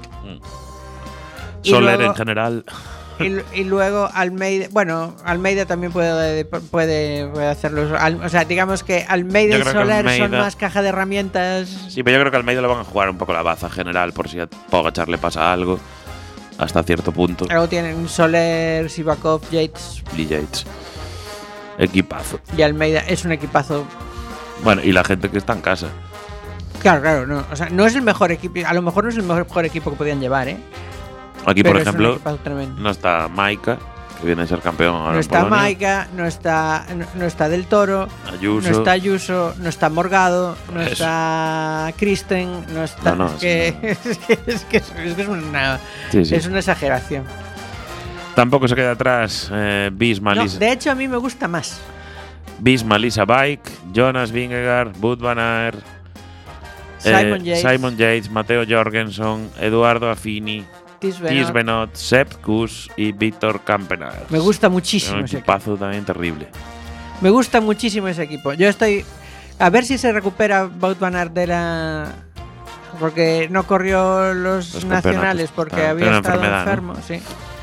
Y Soler luego- en general. Y, lu- y luego Almeida, bueno, Almeida también puede, puede, puede hacerlo. Al- o sea, digamos que Almeida Yo y creo que Soler son Almeida- más caja de herramientas. Sí, pero yo creo que a Almeida le van a jugar un poco la baza general por si a Pogačar le pasa algo hasta cierto punto. Luego tienen Soler, Sivakov, Yates Lee Yates. Equipazo. y Almeida. Es un equipazo. Bueno, y la gente que está en casa. Claro, claro, no. O sea, no es el mejor equipo. A lo mejor no es el mejor equipo que podían llevar, ¿eh? Aquí, Pero por es un ejemplo, equipazo tremendo. no está Maika, que viene a ser campeón ahora No en está Polonia. Maika, no está, no, no está Del Toro, Ayuso. no está Ayuso, no está Morgado, no Eso. está Kristen, no está. No, no, es, que, sí, es, que, es, que es, es que es una, Sí, sí. es una exageración. Tampoco se queda atrás eh, Bisma, No, Lisa, de hecho, a mí me gusta más. Bisma Lisa Bike, Jonas Vingegaard, Wout van Aert, Simon Yates, Simon Yates, Matteo Jorgensen, Eduardo Affini, Tis Benoit. Ties Benoit, Sepp Kuss y Víctor Campenaerts. Me gusta Es muchísimo un ese equipo. equipazo también terrible. Me gusta muchísimo ese equipo. Yo estoy. A ver si se recupera Wout van Aert de la. Porque no corrió los, Los nacionales campeonatos. porque Ah, había tiene una estado enfermedad, ¿no? enfermo, sí.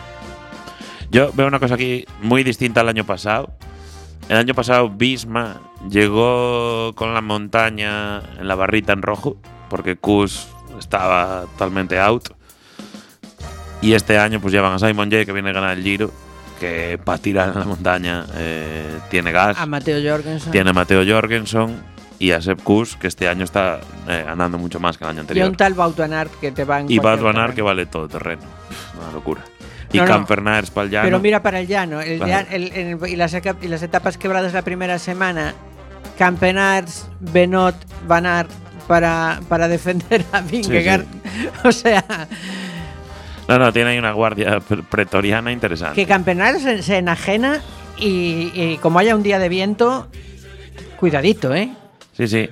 Yo veo una cosa aquí muy distinta al año pasado. El año pasado Bisma llegó con la montaña en la barrita en rojo, porque Kuss estaba totalmente out. Y este año pues llevan a Simon Yates, que viene a ganar el Giro, que para tirar en la montaña eh, tiene gas. A Matteo Jorgensen. Tiene a Matteo Jorgensen y a Sepp Kuss, que este año está eh, andando mucho más que el año Y anterior. un tal Wout van Aert que te va en Y cualquier Wout van Aert, que terreno. vale todo terreno. Una locura. Y No, no. Campernaers para el llano. Pero mira para el llano, el Claro. llan- el- el- y, las, eca- y las etapas quebradas la primera semana, Campenaerts, Benoit, Van Aert para, para defender a Vingegaard. O sea, No, no, tiene ahí una guardia pre- pretoriana interesante. que Campenaerts se, se enajena y, y como haya un día de viento, cuidadito, ¿eh? Sí, sí.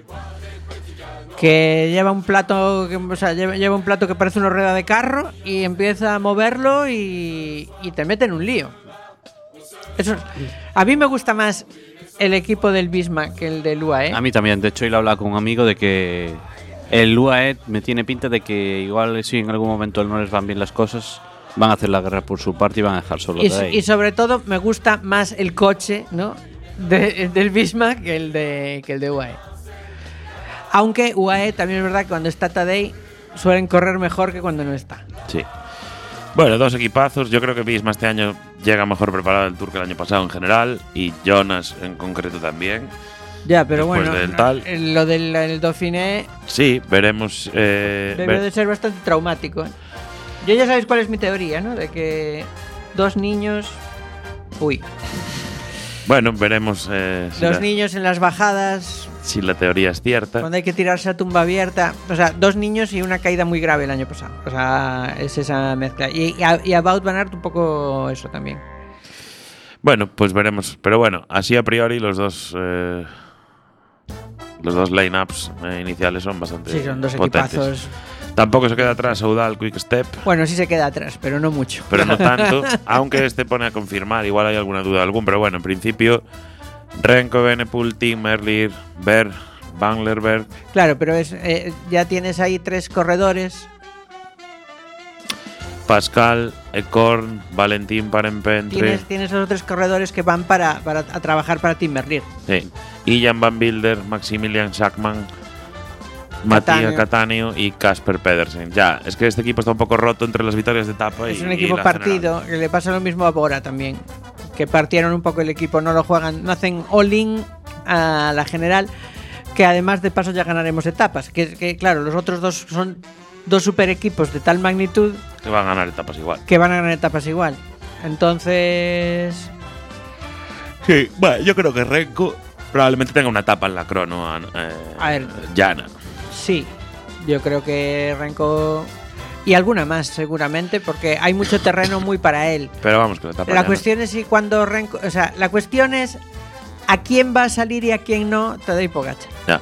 Que lleva un plato que, o sea, lleva, lleva un plato que parece una rueda de carro y empieza a moverlo y, y te mete en un lío. Eso, a mí me gusta más el equipo del Bisma que el del U A E. A mí también. De hecho, hoy le he hablado con un amigo de que El U A E me tiene pinta de que igual si en algún momento no les van bien las cosas, van a hacer la guerra por su parte y van a dejar solo Y, de ahí. y sobre todo me gusta más el coche, ¿no? De- del Visma que el de que el de U A E. Aunque U A E también es verdad que cuando está Tadej suelen correr mejor que cuando no está. Sí. Bueno, dos equipazos. Yo creo que Visma este año llega mejor preparado al Tour que el año pasado en general. Y Jonas en concreto también. Ya, pero Después bueno, del no, tal. el- lo del el Dauphiné Sí, veremos. Eh, debió ver- de ser bastante traumático, ¿eh? Yo ya sabéis cuál es mi teoría, ¿no? De que dos niños... Uy, Bueno, veremos eh, si, dos la, niños en las bajadas, si la teoría es cierta. cuando hay que tirarse a tumba abierta. O sea, dos niños y una caída muy grave el año pasado. O sea, es esa mezcla. Y, y, a, y a Wout van Aert un poco eso también. Bueno, pues veremos. Pero bueno, así a priori los dos eh, los dos line-ups eh, iniciales son bastante Sí, son dos potentes. equipazos. Tampoco se queda atrás Soudal Quick Step, Bueno, sí se queda atrás, pero no mucho. pero no tanto. Aunque este pone a confirmar, igual hay alguna duda de algún. Pero bueno, en principio, Renko, Benepul, Tim, Merlier, Berg, Van Lerberg. Claro, pero es, eh, ya tienes ahí tres corredores. Pascal, Ekorn, Valentín Parempentre, Tienes, tienes esos tres corredores que van para, para a trabajar para Tim Merlier. sí, Ian Van Wilder, Maximilian Schachmann, Matías Cattaneo y Casper Pedersen. Ya, es que este equipo está un poco roto entre las victorias de etapa y Es un y equipo la partido, general. que le pasa lo mismo a Bora también. Que partieron un poco el equipo, no lo juegan, no hacen all-in a la general. Que además de paso ya ganaremos etapas. Que, que claro, los otros dos son dos super equipos de tal magnitud Que van a ganar etapas igual. que van a ganar etapas igual. Entonces, Sí, bueno, yo creo que Renko probablemente tenga una etapa en la crono eh, A ver. llana. sí, yo creo que Renko y alguna más seguramente, porque hay mucho terreno muy para él. Pero vamos, que la etapa La llana- cuestión es si cuando Renko, o sea, la cuestión es a quién va a salir y a quién no Tadej Pogačar, Ya.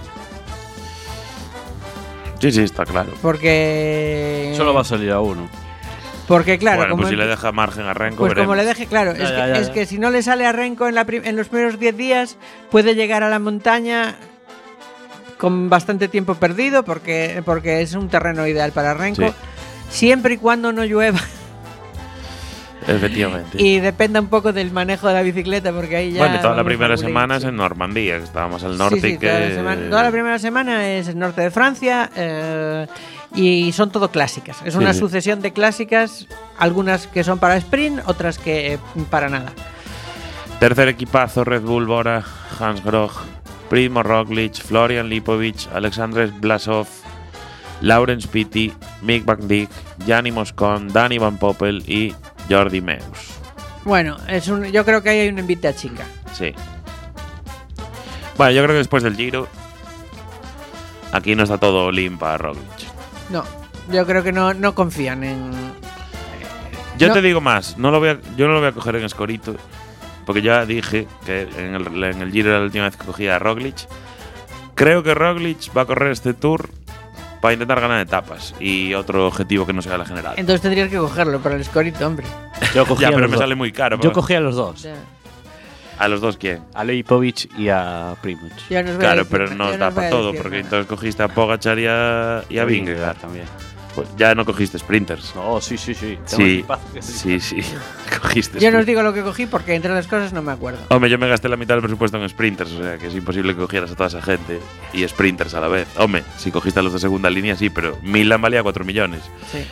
Sí, sí, está claro. porque Solo va a salir a uno. porque claro, bueno, como pues si en- le deja margen a Renko, pues como veremos. le deje claro, es, Ya, que, ya, ya, es ya. que si no le sale a Renko en, la prim- en los primeros diez días puede llegar a la montaña con bastante tiempo perdido porque porque es un terreno ideal para Renko. Sí. Siempre y cuando no llueva Efectivamente. y dependa un poco del manejo de la bicicleta, porque ahí ya. bueno, y toda la vamos primera regulín, semana es sí. en Normandía, que estábamos al norte Sí, sí, y que. toda, la semana, toda la primera semana es el norte de Francia eh, y son todo clásicas. Es Sí, una sí. sucesión de clásicas, algunas que son para sprint, otras que eh, para nada. Tercer equipazo, Red Bull, Bora, Hans Groh, Primo Roglic, Florian Lipovic, Alexander Blasov, Laurens Pitti, Mick Van Dijk, Gianni Moscon, Dani Van Poppel y Jordi Meus. Bueno, es un, yo creo que ahí hay un envite a chica. Sí. Bueno, yo creo que después del Giro aquí no está todo limpa Roglic. No, yo creo que no, no confían en. Yo No. te digo más, no lo voy a, yo no lo voy a coger en Escorito, porque ya dije que en el, en el Giro era la última vez que cogía a Roglic. Creo que Roglic va a correr este Tour para intentar ganar etapas y otro objetivo que no sea la general. Entonces tendrías que cogerlo para el escorito, hombre. Yo cogí Ya, a pero los me dos. sale muy caro. Yo pero- cogí a los dos. Ya, ¿A los dos quién? A Leipovic y a Primoz. ya nos voy a Claro, decir- pero ya no nos da voy para a todo, decir porque nada. entonces cogiste a Pogacar y a, y a Vingegaard. también. Pues ya no cogiste sprinters. No, sí, sí, sí. Tengo Sí, equipazo que sí, sí. Cogiste Yo no os sprinters. digo lo que cogí porque entre las cosas no me acuerdo. Hombre, yo me gasté la mitad del presupuesto en sprinters, o sea que es imposible que cogieras a toda esa gente y sprinters a la vez. Hombre, si cogiste a los de segunda línea, sí, pero Milan valía cuatro millones. Sí.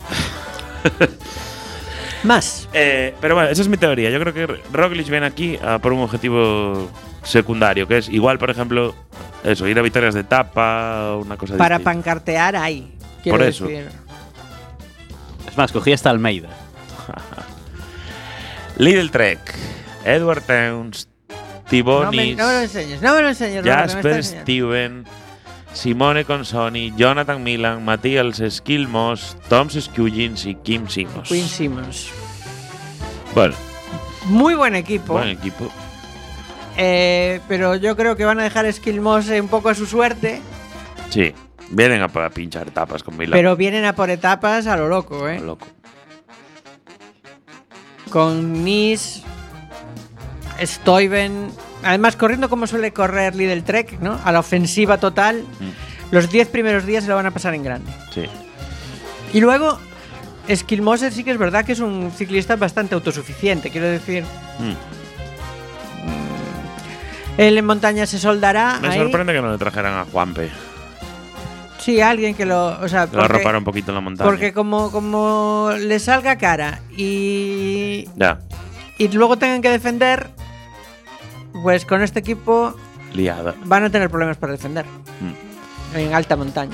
Más. Eh, pero bueno, esa es mi teoría. Yo creo que Roglic viene aquí a por un objetivo secundario, que es igual, por ejemplo, eso, ir a victorias de etapa o una cosa Para distinta. pancartear ahí. Quiero Por eso. decir. Es más, cogí hasta Almeida. Lidl Trek, Edward Towns, No me, Tibonis, no me lo enseñes, no me lo enseñes. Roberto, me Jasper estás enseñando. Steven, Simone Consoni, Jonathan Milan, Matías Skilmos, Tom Skujins y Kim Simos. Quinn Simmons. Bueno, Muy buen equipo. buen equipo. eh, pero yo creo que van a dejar Skilmos un poco a su suerte. Sí, vienen a, a pinchar etapas con Milan. Pero vienen a por etapas a lo loco, ¿eh? Loco. Con Nis, Stuyven. Además, corriendo como suele correr Lidl Trek, ¿no? A la ofensiva total. Los diez primeros días se lo van a pasar en grande. Sí. Y luego, Skilmose sí que es verdad que es un ciclista bastante autosuficiente, quiero decir. Mm. Él en montaña se soldará. Me ahí. sorprende que no le trajeran a Juanpe. Sí, alguien que lo. O sea, Que lo arropara un poquito en la montaña. Porque como, como le salga cara y. Ya, Y luego tengan que defender, pues con este equipo liada. van a tener problemas para defender. Mm. En alta montaña.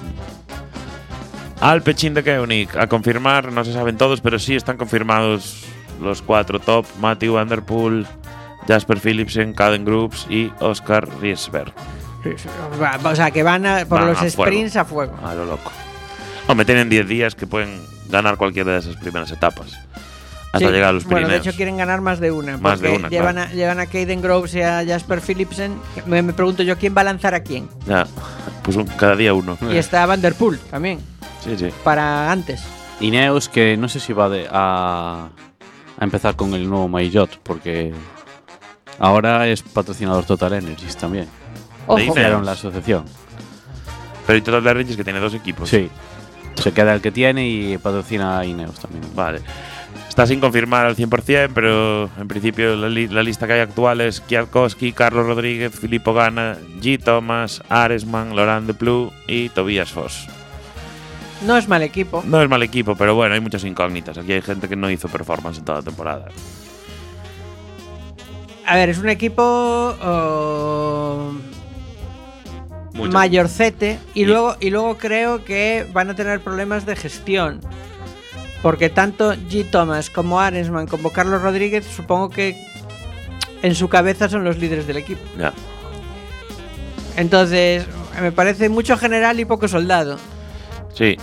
Alpecin de Koenig, a confirmar, no se saben todos, pero sí están confirmados los cuatro top: Matthew Van Der Poel, Jasper Philipsen, Caden Groups y Oscar Riesberg. Va- O sea, que van a, por Van los a fuego. sprints a fuego. A lo loco. Hombre, tienen diez días que pueden ganar cualquiera de esas primeras etapas. Hasta Sí. llegar a los Bueno, Pirineos. de hecho quieren ganar más de una. Más de porque una, llevan, claro. a, llevan a Caden Groves y a Jasper Philipsen. Me, me pregunto yo quién va a lanzar a quién. Ya, pues un- cada día uno. Y está Van Der Poel también, Sí, sí. para antes. Ineos, que no sé si va de- a, a empezar con el nuevo Maillot, porque ahora es patrocinador Total Energies también. Ojo. Ineos. Hicieron la asociación. Pero y Total de Reyes que tiene dos equipos. Sí. Se queda el que tiene y patrocina a Ineos también. Vale. Está sin confirmar al cien por cien, pero en principio la, li- la lista que hay actual es Kwiatkowski, Carlos Rodríguez, Filippo Ganna, G. Thomas, Aresman, Laurent Deplu y Tobias Foss. No es mal equipo. No es mal equipo, pero bueno, hay muchas incógnitas. Aquí hay gente que no hizo performance en toda la temporada. A ver, es un equipo oh, Muchas. mayorcete y, Y- luego y luego creo que van a tener problemas de gestión. Porque tanto G. Thomas como Aresman como Carlos Rodríguez supongo que en su cabeza son los líderes del equipo. Ya. Entonces, me parece mucho general y poco soldado. Sí.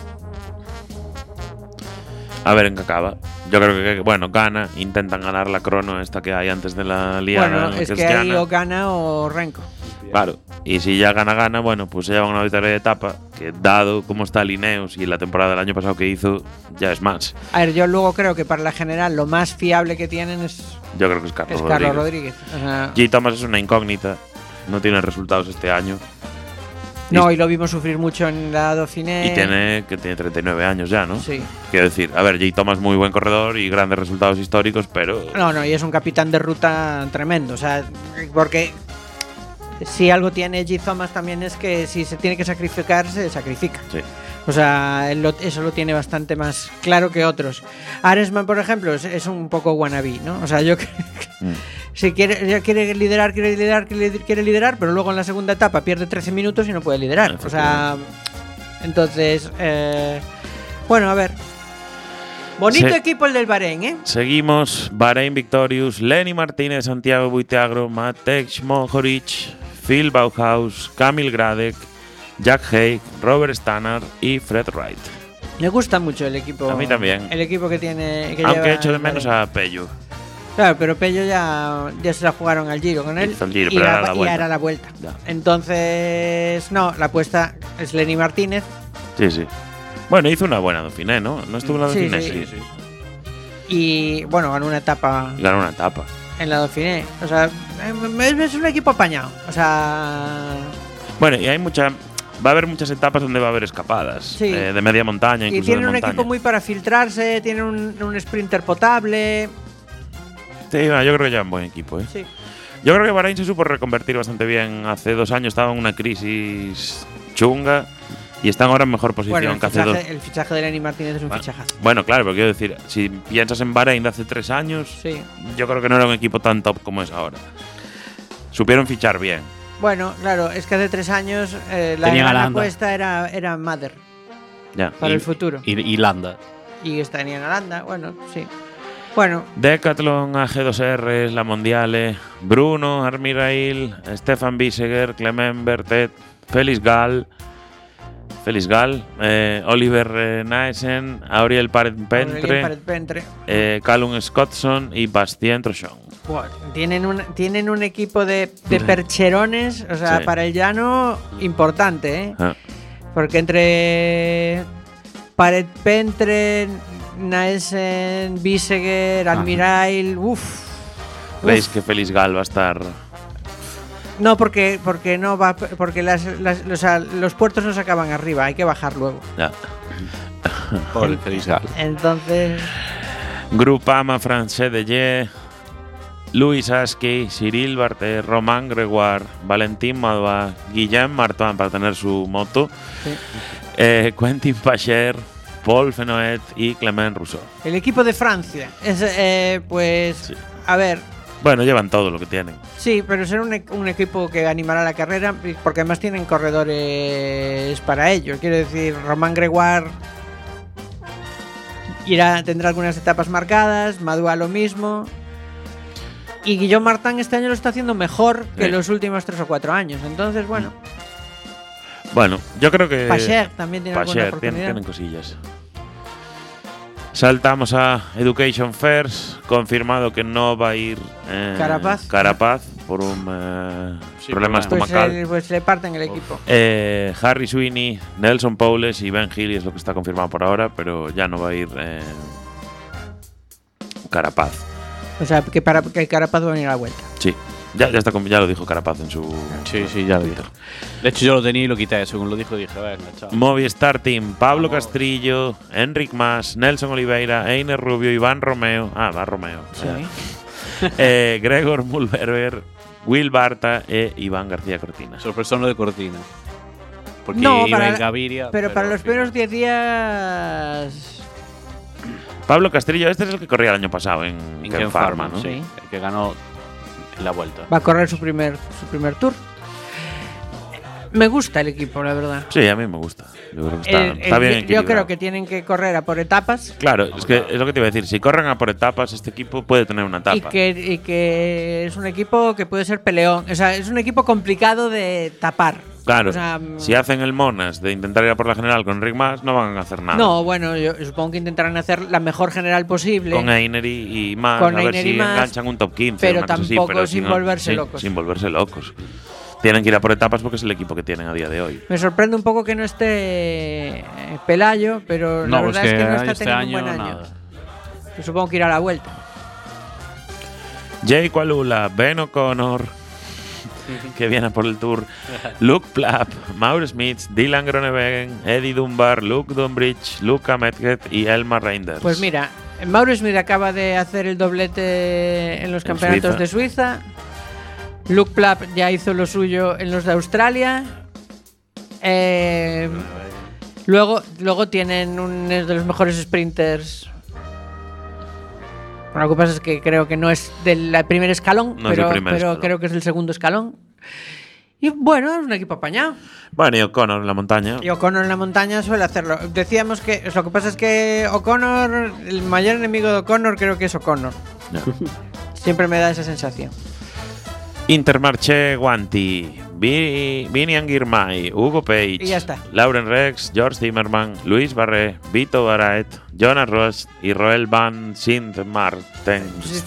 A ver en qué acaba. Yo creo que, bueno, gana, intentan ganar la crono esta que hay antes de la liada. Bueno, es que que es hay llana. o Gana o Renko. Claro. Y si ya gana, gana, bueno, pues se lleva una victoria de etapa, que dado cómo está Ineos y la temporada del año pasado que hizo, ya es más. A ver, yo luego creo que para la general lo más fiable que tienen es, Yo creo que es Carlos es Rodríguez. Carlos Rodríguez. O sea, G. Thomas es una incógnita, no tiene resultados este año. no, y lo vimos sufrir mucho en la Dauphiné. Y tiene que tiene treinta y nueve años ya, ¿no? Sí. Quiero decir, a ver, J. Thomas muy buen corredor y grandes resultados históricos, pero No, no, y es un capitán de ruta tremendo. O sea, porque si algo tiene G. Thomas también es que si se tiene que sacrificar, se sacrifica. sí. O sea, él lo- eso lo tiene bastante más claro que otros. Aresman, por ejemplo, es, es un poco wannabe, ¿no? O sea, yo creo que Mm. si quiere, ya quiere liderar, quiere liderar, quiere lider- quiere liderar, pero luego en la segunda etapa pierde trece minutos y no puede liderar. O sea, entonces, eh, bueno, a ver. Bonito Sí. equipo el del Bahrein, ¿eh? Seguimos, Bahrein Victorious, Lenny Martínez, Santiago Buitragro, Matej Mohoric, Phil Bauhaus, Kamil Gradek, Jack Haig, Robert Stannard y Fred Wright. Me gusta mucho el equipo. A mí también. El equipo que tiene. Que Aunque lleva echo de el menos Bahrein. a Pello. Claro, pero Pello ya, ya se la jugaron al Giro con él. Hizo el Giro, y pero la- era la y vuelta. era la vuelta. Ya. Entonces, no, la apuesta es Lenny Martínez. Sí, sí. Bueno, hizo una buena Dauphiné, ¿no? ¿No estuvo en la Sí, Dauphiné? sí. Y bueno, ganó una etapa Y ganó una etapa. en la Dauphiné. O sea, es, es un equipo apañado. O sea, Bueno, y hay mucha. Va a haber muchas etapas donde va a haber escapadas. Sí. eh, de media montaña, y incluso tienen de un montaña. equipo muy para filtrarse, tienen un, un sprinter potable. Sí, bueno, yo creo que llevan buen equipo, ¿eh? Sí. Yo creo que Bahrein se supo reconvertir bastante bien. Hace dos años estaba en una crisis chunga y están ahora en mejor posición Bueno, el que hace dos. fichaje, el fichaje de Lenny Martínez es un Bueno, fichajazo. Bueno, claro, pero quiero decir, si piensas en Bahrein de hace tres años, Sí. yo creo que no era un equipo tan top como es ahora. Supieron fichar bien. Bueno, claro, es que hace tres años eh, la Tenían a gran Landa. apuesta era, era Mother Ya. para Y- el futuro. Y, y Landa. Y está en Holanda, bueno, sí. Bueno, Decathlon, A G dos R, la Mondiale, Bruno, Armirail, Stefan Biseger, Clement Bertet, Félix Gall, Félix Gall, eh, Oliver eh, Naesen, Auriel Paret-Pentre, Aurelien Paret-Pentre. eh, Callum Scottson y Bastien Trochon. Buah, Tienen un, tienen un equipo de, de percherones, o sea, Sí. para el llano importante, ¿eh? Ah, Porque entre Paret-Pentre, Naesen, Biseguer, Almirail, uff. Veis que Félix Gall va a estar. No, porque porque no va porque las, las- los, a- los puertos no se acaban arriba, hay que bajar luego. Ya. Pobre Ferisal. Entonces, Groupama Francais de Ye, Louis Aski, Cyril Barté, Romain Gregoire, Valentín Madua, Guillaume Martin para tener su moto, sí. eh, Quentin Pacher, Paul Fenoet y Clement Rousseau. El equipo de Francia es, eh, pues, Sí. a ver, Bueno, llevan todo lo que tienen. sí, pero será un, e- un equipo que animará la carrera porque además tienen corredores para ello. Quiero decir, Romain Gregoire irá, tendrá algunas etapas marcadas, Madua lo mismo. Y Guillaume Martin este año lo está haciendo mejor que Sí. los últimos tres o cuatro años. Entonces, bueno, Bueno, yo creo que Pacher también tiene alguna Pacher tienen, oportunidad. tienen cosillas. Saltamos a Education First, confirmado que no va a ir eh, Carapaz. Carapaz por un eh, Sí, problema problema. Pues, estomacal. el- pues le parten el equipo. Eh, Harry Sweeney, Nelson Powles y Ben Healy es lo que está confirmado por ahora, pero ya no va a ir eh, Carapaz. O sea, que, para, que Carapaz va a venir a la vuelta. Sí, ya, ya, está, con- ya lo dijo Carapaz en su. Sí, sí, ya lo dije. De hecho, yo lo tenía y lo quité. Según lo dijo, dije, venga, chao. Movistar Team, Pablo Vamos. Castrillo, Enric Mas, Nelson Oliveira, Einer Rubio, Iván Romeo. Ah, va Romeo. Sí. eh, Gregor Mulberber, Will Barta e Iván García Cortina. Sorpresa lo de Cortina. Porque No, iba para en la- Gaviria. Pero, para al los final- primeros diez días. Pablo Castrillo, este es el que corría el año pasado en, En Ken Ken Pharma, Pharma, ¿no? Sí. El que ganó en la vuelta. Va a correr su primer, su primer tour. Me gusta el equipo, la verdad. Sí, a mí me gusta. Yo creo que está, El- está el- bien yo equilibrado. creo que tienen que correr a por etapas Claro, es que es lo que te iba a decir. Si corren a por etapas, este equipo puede tener una etapa. y que, y que es un equipo que puede ser peleón. O sea, es un equipo complicado de tapar. Claro, O sea, mm, si hacen el Monas de intentar ir a por la general con Rick Mas, no van a hacer nada. no, bueno, yo supongo que intentarán hacer la mejor general posible. Con Einer y, y Mas, Con a ver Einer si y Mas, enganchan un top quince. pero una cosa así, tampoco pero sin si no- volverse sí, locos. Sin volverse locos. Tienen que ir a por etapas porque es el equipo que tienen a día de hoy. Me sorprende un poco que no esté eh, Pelayo, pero la No, verdad es es que no que está este teniendo un año buen año. nada. Yo supongo que irá a la vuelta. Jake Walula, Ben O'Connor, que viene por el Tour, Luke Plapp, Mauro Smith, Dylan Groenewegen, Eddie Dunbar, Luke Dunbridge, Luca Metcalf y Elmar Reinders. Pues mira, Mauro Smith acaba de hacer el doblete en los En campeonatos Suiza. de Suiza. Luke Plapp ya hizo lo suyo en los de Australia. Eh, luego, luego tienen uno de los mejores sprinters. Bueno, lo que pasa es que creo que no es del primer escalón, No es pero, el primer pero escalón. creo que es del segundo escalón. Y bueno, es un equipo apañado. Bueno, y O'Connor en la montaña. Y O'Connor en la montaña suele hacerlo. Decíamos que lo que pasa es que O'Connor, el mayor enemigo de O'Connor creo que es O'Connor. Ya. Siempre me da esa sensación. Intermarché Guanti, Vi- Vinian Girmay, Hugo Page, Y ya está. Lauren Rex, George Zimmerman, Luis Barré, Vito Baraet, Jonas Ross y Roel Van Sint Marten.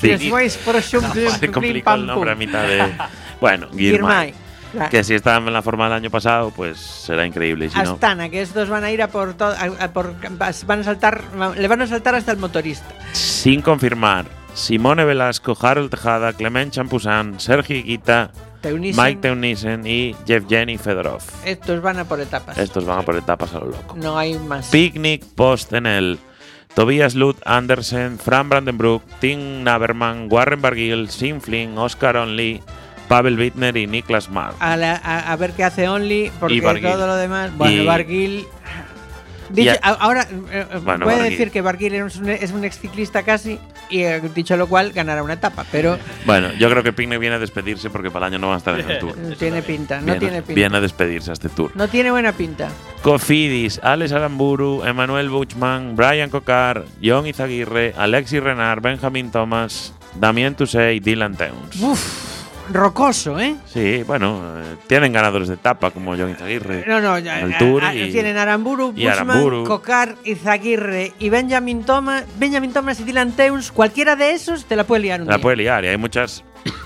Se complicó el nombre a mitad de. Bueno, Girmay. Girmay. Que si están en la forma del año pasado, pues será increíble. Y si no, Astana, que estos van a ir a por todo, a, a por, van a saltar, le van a saltar hasta el motorista. sin confirmar, Simone Velasco, Harold Tejada, Clement Champoussin, Sergi Guita, Teunissen, Mike Teunissen y Yevgeny Fedorov. estos van a por etapas. Estos van a por etapas a lo loco. No hay más. Picnic Post en el Tobias Lutz Andersen, Fran Brandenbroek, Tim Naberman, Warren Barguil, Sim Flynn, Oscar Only, Pavel Wittner y Niklas Mark. A, la- a- a ver qué hace Only, porque Barguil. todo lo demás. Bueno, Y- Barguil. Dicho- Y a- a- ahora, eh, eh, Bueno, voy a Barguil. decir que Barguil es un, es un exciclista casi, y eh, dicho lo cual, ganará una etapa, pero Bueno, yo creo que Picnic viene a despedirse porque para el año no van a estar en el Tour. no tiene pinta, no Viene, tiene pinta. viene a despedirse a este Tour. No tiene buena pinta. Cofidis, Alex Aramburu, Emmanuel Buchmann, Brian Cocar, John Izaguirre, Alexis Renard, Benjamin Thomas, Damien Toussey y Dylan Teuns. Uf, rocoso, ¿eh? Sí, bueno, eh, tienen ganadores de etapa como John Izaguirre. No, no, ya, en el Tour a- a- y- tienen Aramburu, y Bushman, Aramburu. Cocar, Izaguirre y Benjamin Thomas. Benjamin Thomas y Dylan Teuns, cualquiera de esos te la puede liar un La día. puede liar y hay muchas.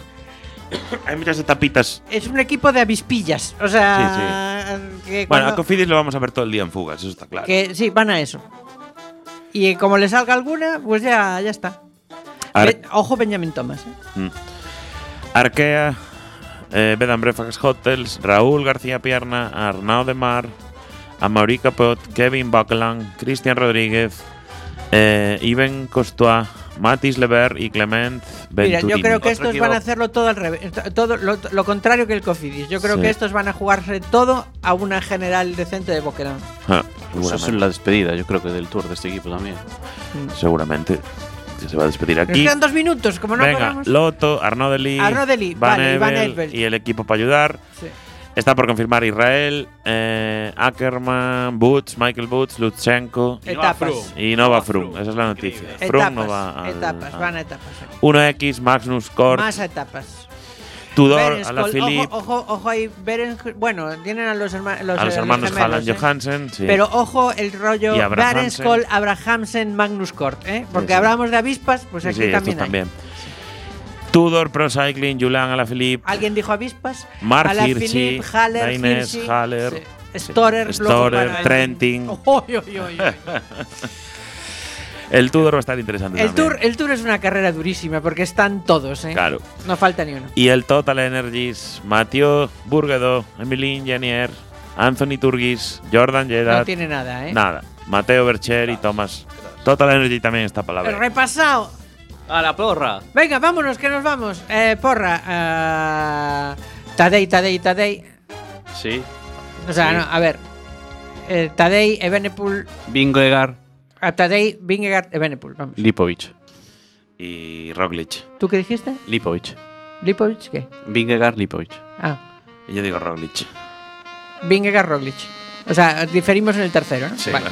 hay muchas etapitas. Es un equipo de avispillas, o sea, que Bueno, cuando- a Cofidis lo vamos a ver todo el día en fugas, eso está claro. que sí, van a eso. Y como le salga alguna, pues ya, ya está. Ar- Ve- ojo Benjamin Thomas, ¿eh? Mm. Arkea, eh, Bed and Breakfast Hotels, Raúl García Pierna, Arnaud de Mar, Amaury Capot, Kevin Buckland, Cristian Rodríguez, eh, Iben Costois, Matis Lever y Clement Venturini. Mira, yo creo que Otro estos que van a iba- hacerlo todo al revés, todo lo, lo contrario que el Cofidis. Yo creo Sí. que estos van a jugarse todo a una general decente de Boquerón. Ah, Pues eso es seguramente. la despedida, yo creo que del tour de este equipo también. Seguramente. Que se va a despedir Nos aquí. quedan dos minutos, como no Venga, acabamos. Loto, Arnaud Dely, Arnaud Dely, Van vale, y Van Ebel Ebel. y el equipo para ayudar. Sí. Está por confirmar Israel, eh, Ackerman, Boots, Michael Boots, Lutsenko Etapas. y Nova Froome. Esa es la noticia. Froome Etapas, no va al- etapas, al- van a etapas. sí. uno equis, Magnus Kort, Más etapas. Tudor, a Berenskol, la Philippe, Ojo, ojo, ojo ahí. Berenskol- bueno, tienen a los, herma- los, a los eh, hermanos gemelos, Haaland ¿eh? Johansen. Sí. Pero ojo el rollo Y Abrahamsen. Berenskol, Abrahamsen, Magnus Kort, ¿eh? Porque Sí, sí. hablamos de avispas, pues Sí, aquí sí, estos también hay. también. Tudor, Pro Cycling, Julian Alaphilippe, ¿Alguien dijo avispas? Mark Alaphilippe, Hirschi, Haller, Lainez, Hirschi, Haller, sí. Storer, Storer, luego para- Trentin. Oy, oy, oy, oy. El Tudor va a estar interesante El también. tour, el tour es una carrera durísima porque están todos, ¿eh? Claro. No falta ni uno. Y el Total Energies, Mathieu Bourguedo, Emilien Janier, Anthony Turgis, Jordan No Jedat, tiene nada, ¿eh? nada. Mateo Bercher y Thomas. Total Energy también está para la El vez. repasado. ¡A la porra! Venga, vámonos, que nos vamos. Eh, porra. eh, Tadei, Tadei, Tadei. Sí. O sea, Sí. no, a ver. Eh, Tadei, Evenepoel. Vingegaard, A Tadei, Vingegaard, Evenepoel. Vamos. Lipovic. Y Roglic. ¿Tú qué dijiste? Lipovic. ¿Lipovic qué? Vingegaard, Lipovic. Ah, Y yo digo Roglic. Vingegaard, Roglic. O sea, diferimos en el tercero, ¿no? Sí, Vale. vale.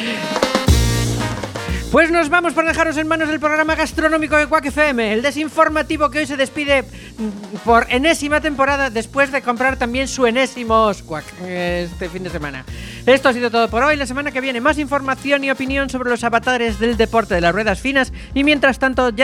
Pues nos vamos por dejaros en manos del programa gastronómico de Quack F M, el desinformativo que hoy se despide mm, por enésima temporada después de comprar también su enésimo Quack este fin de semana. Esto ha sido todo por hoy. La semana que viene más información y opinión sobre los avatares del deporte de las ruedas finas y mientras tanto ya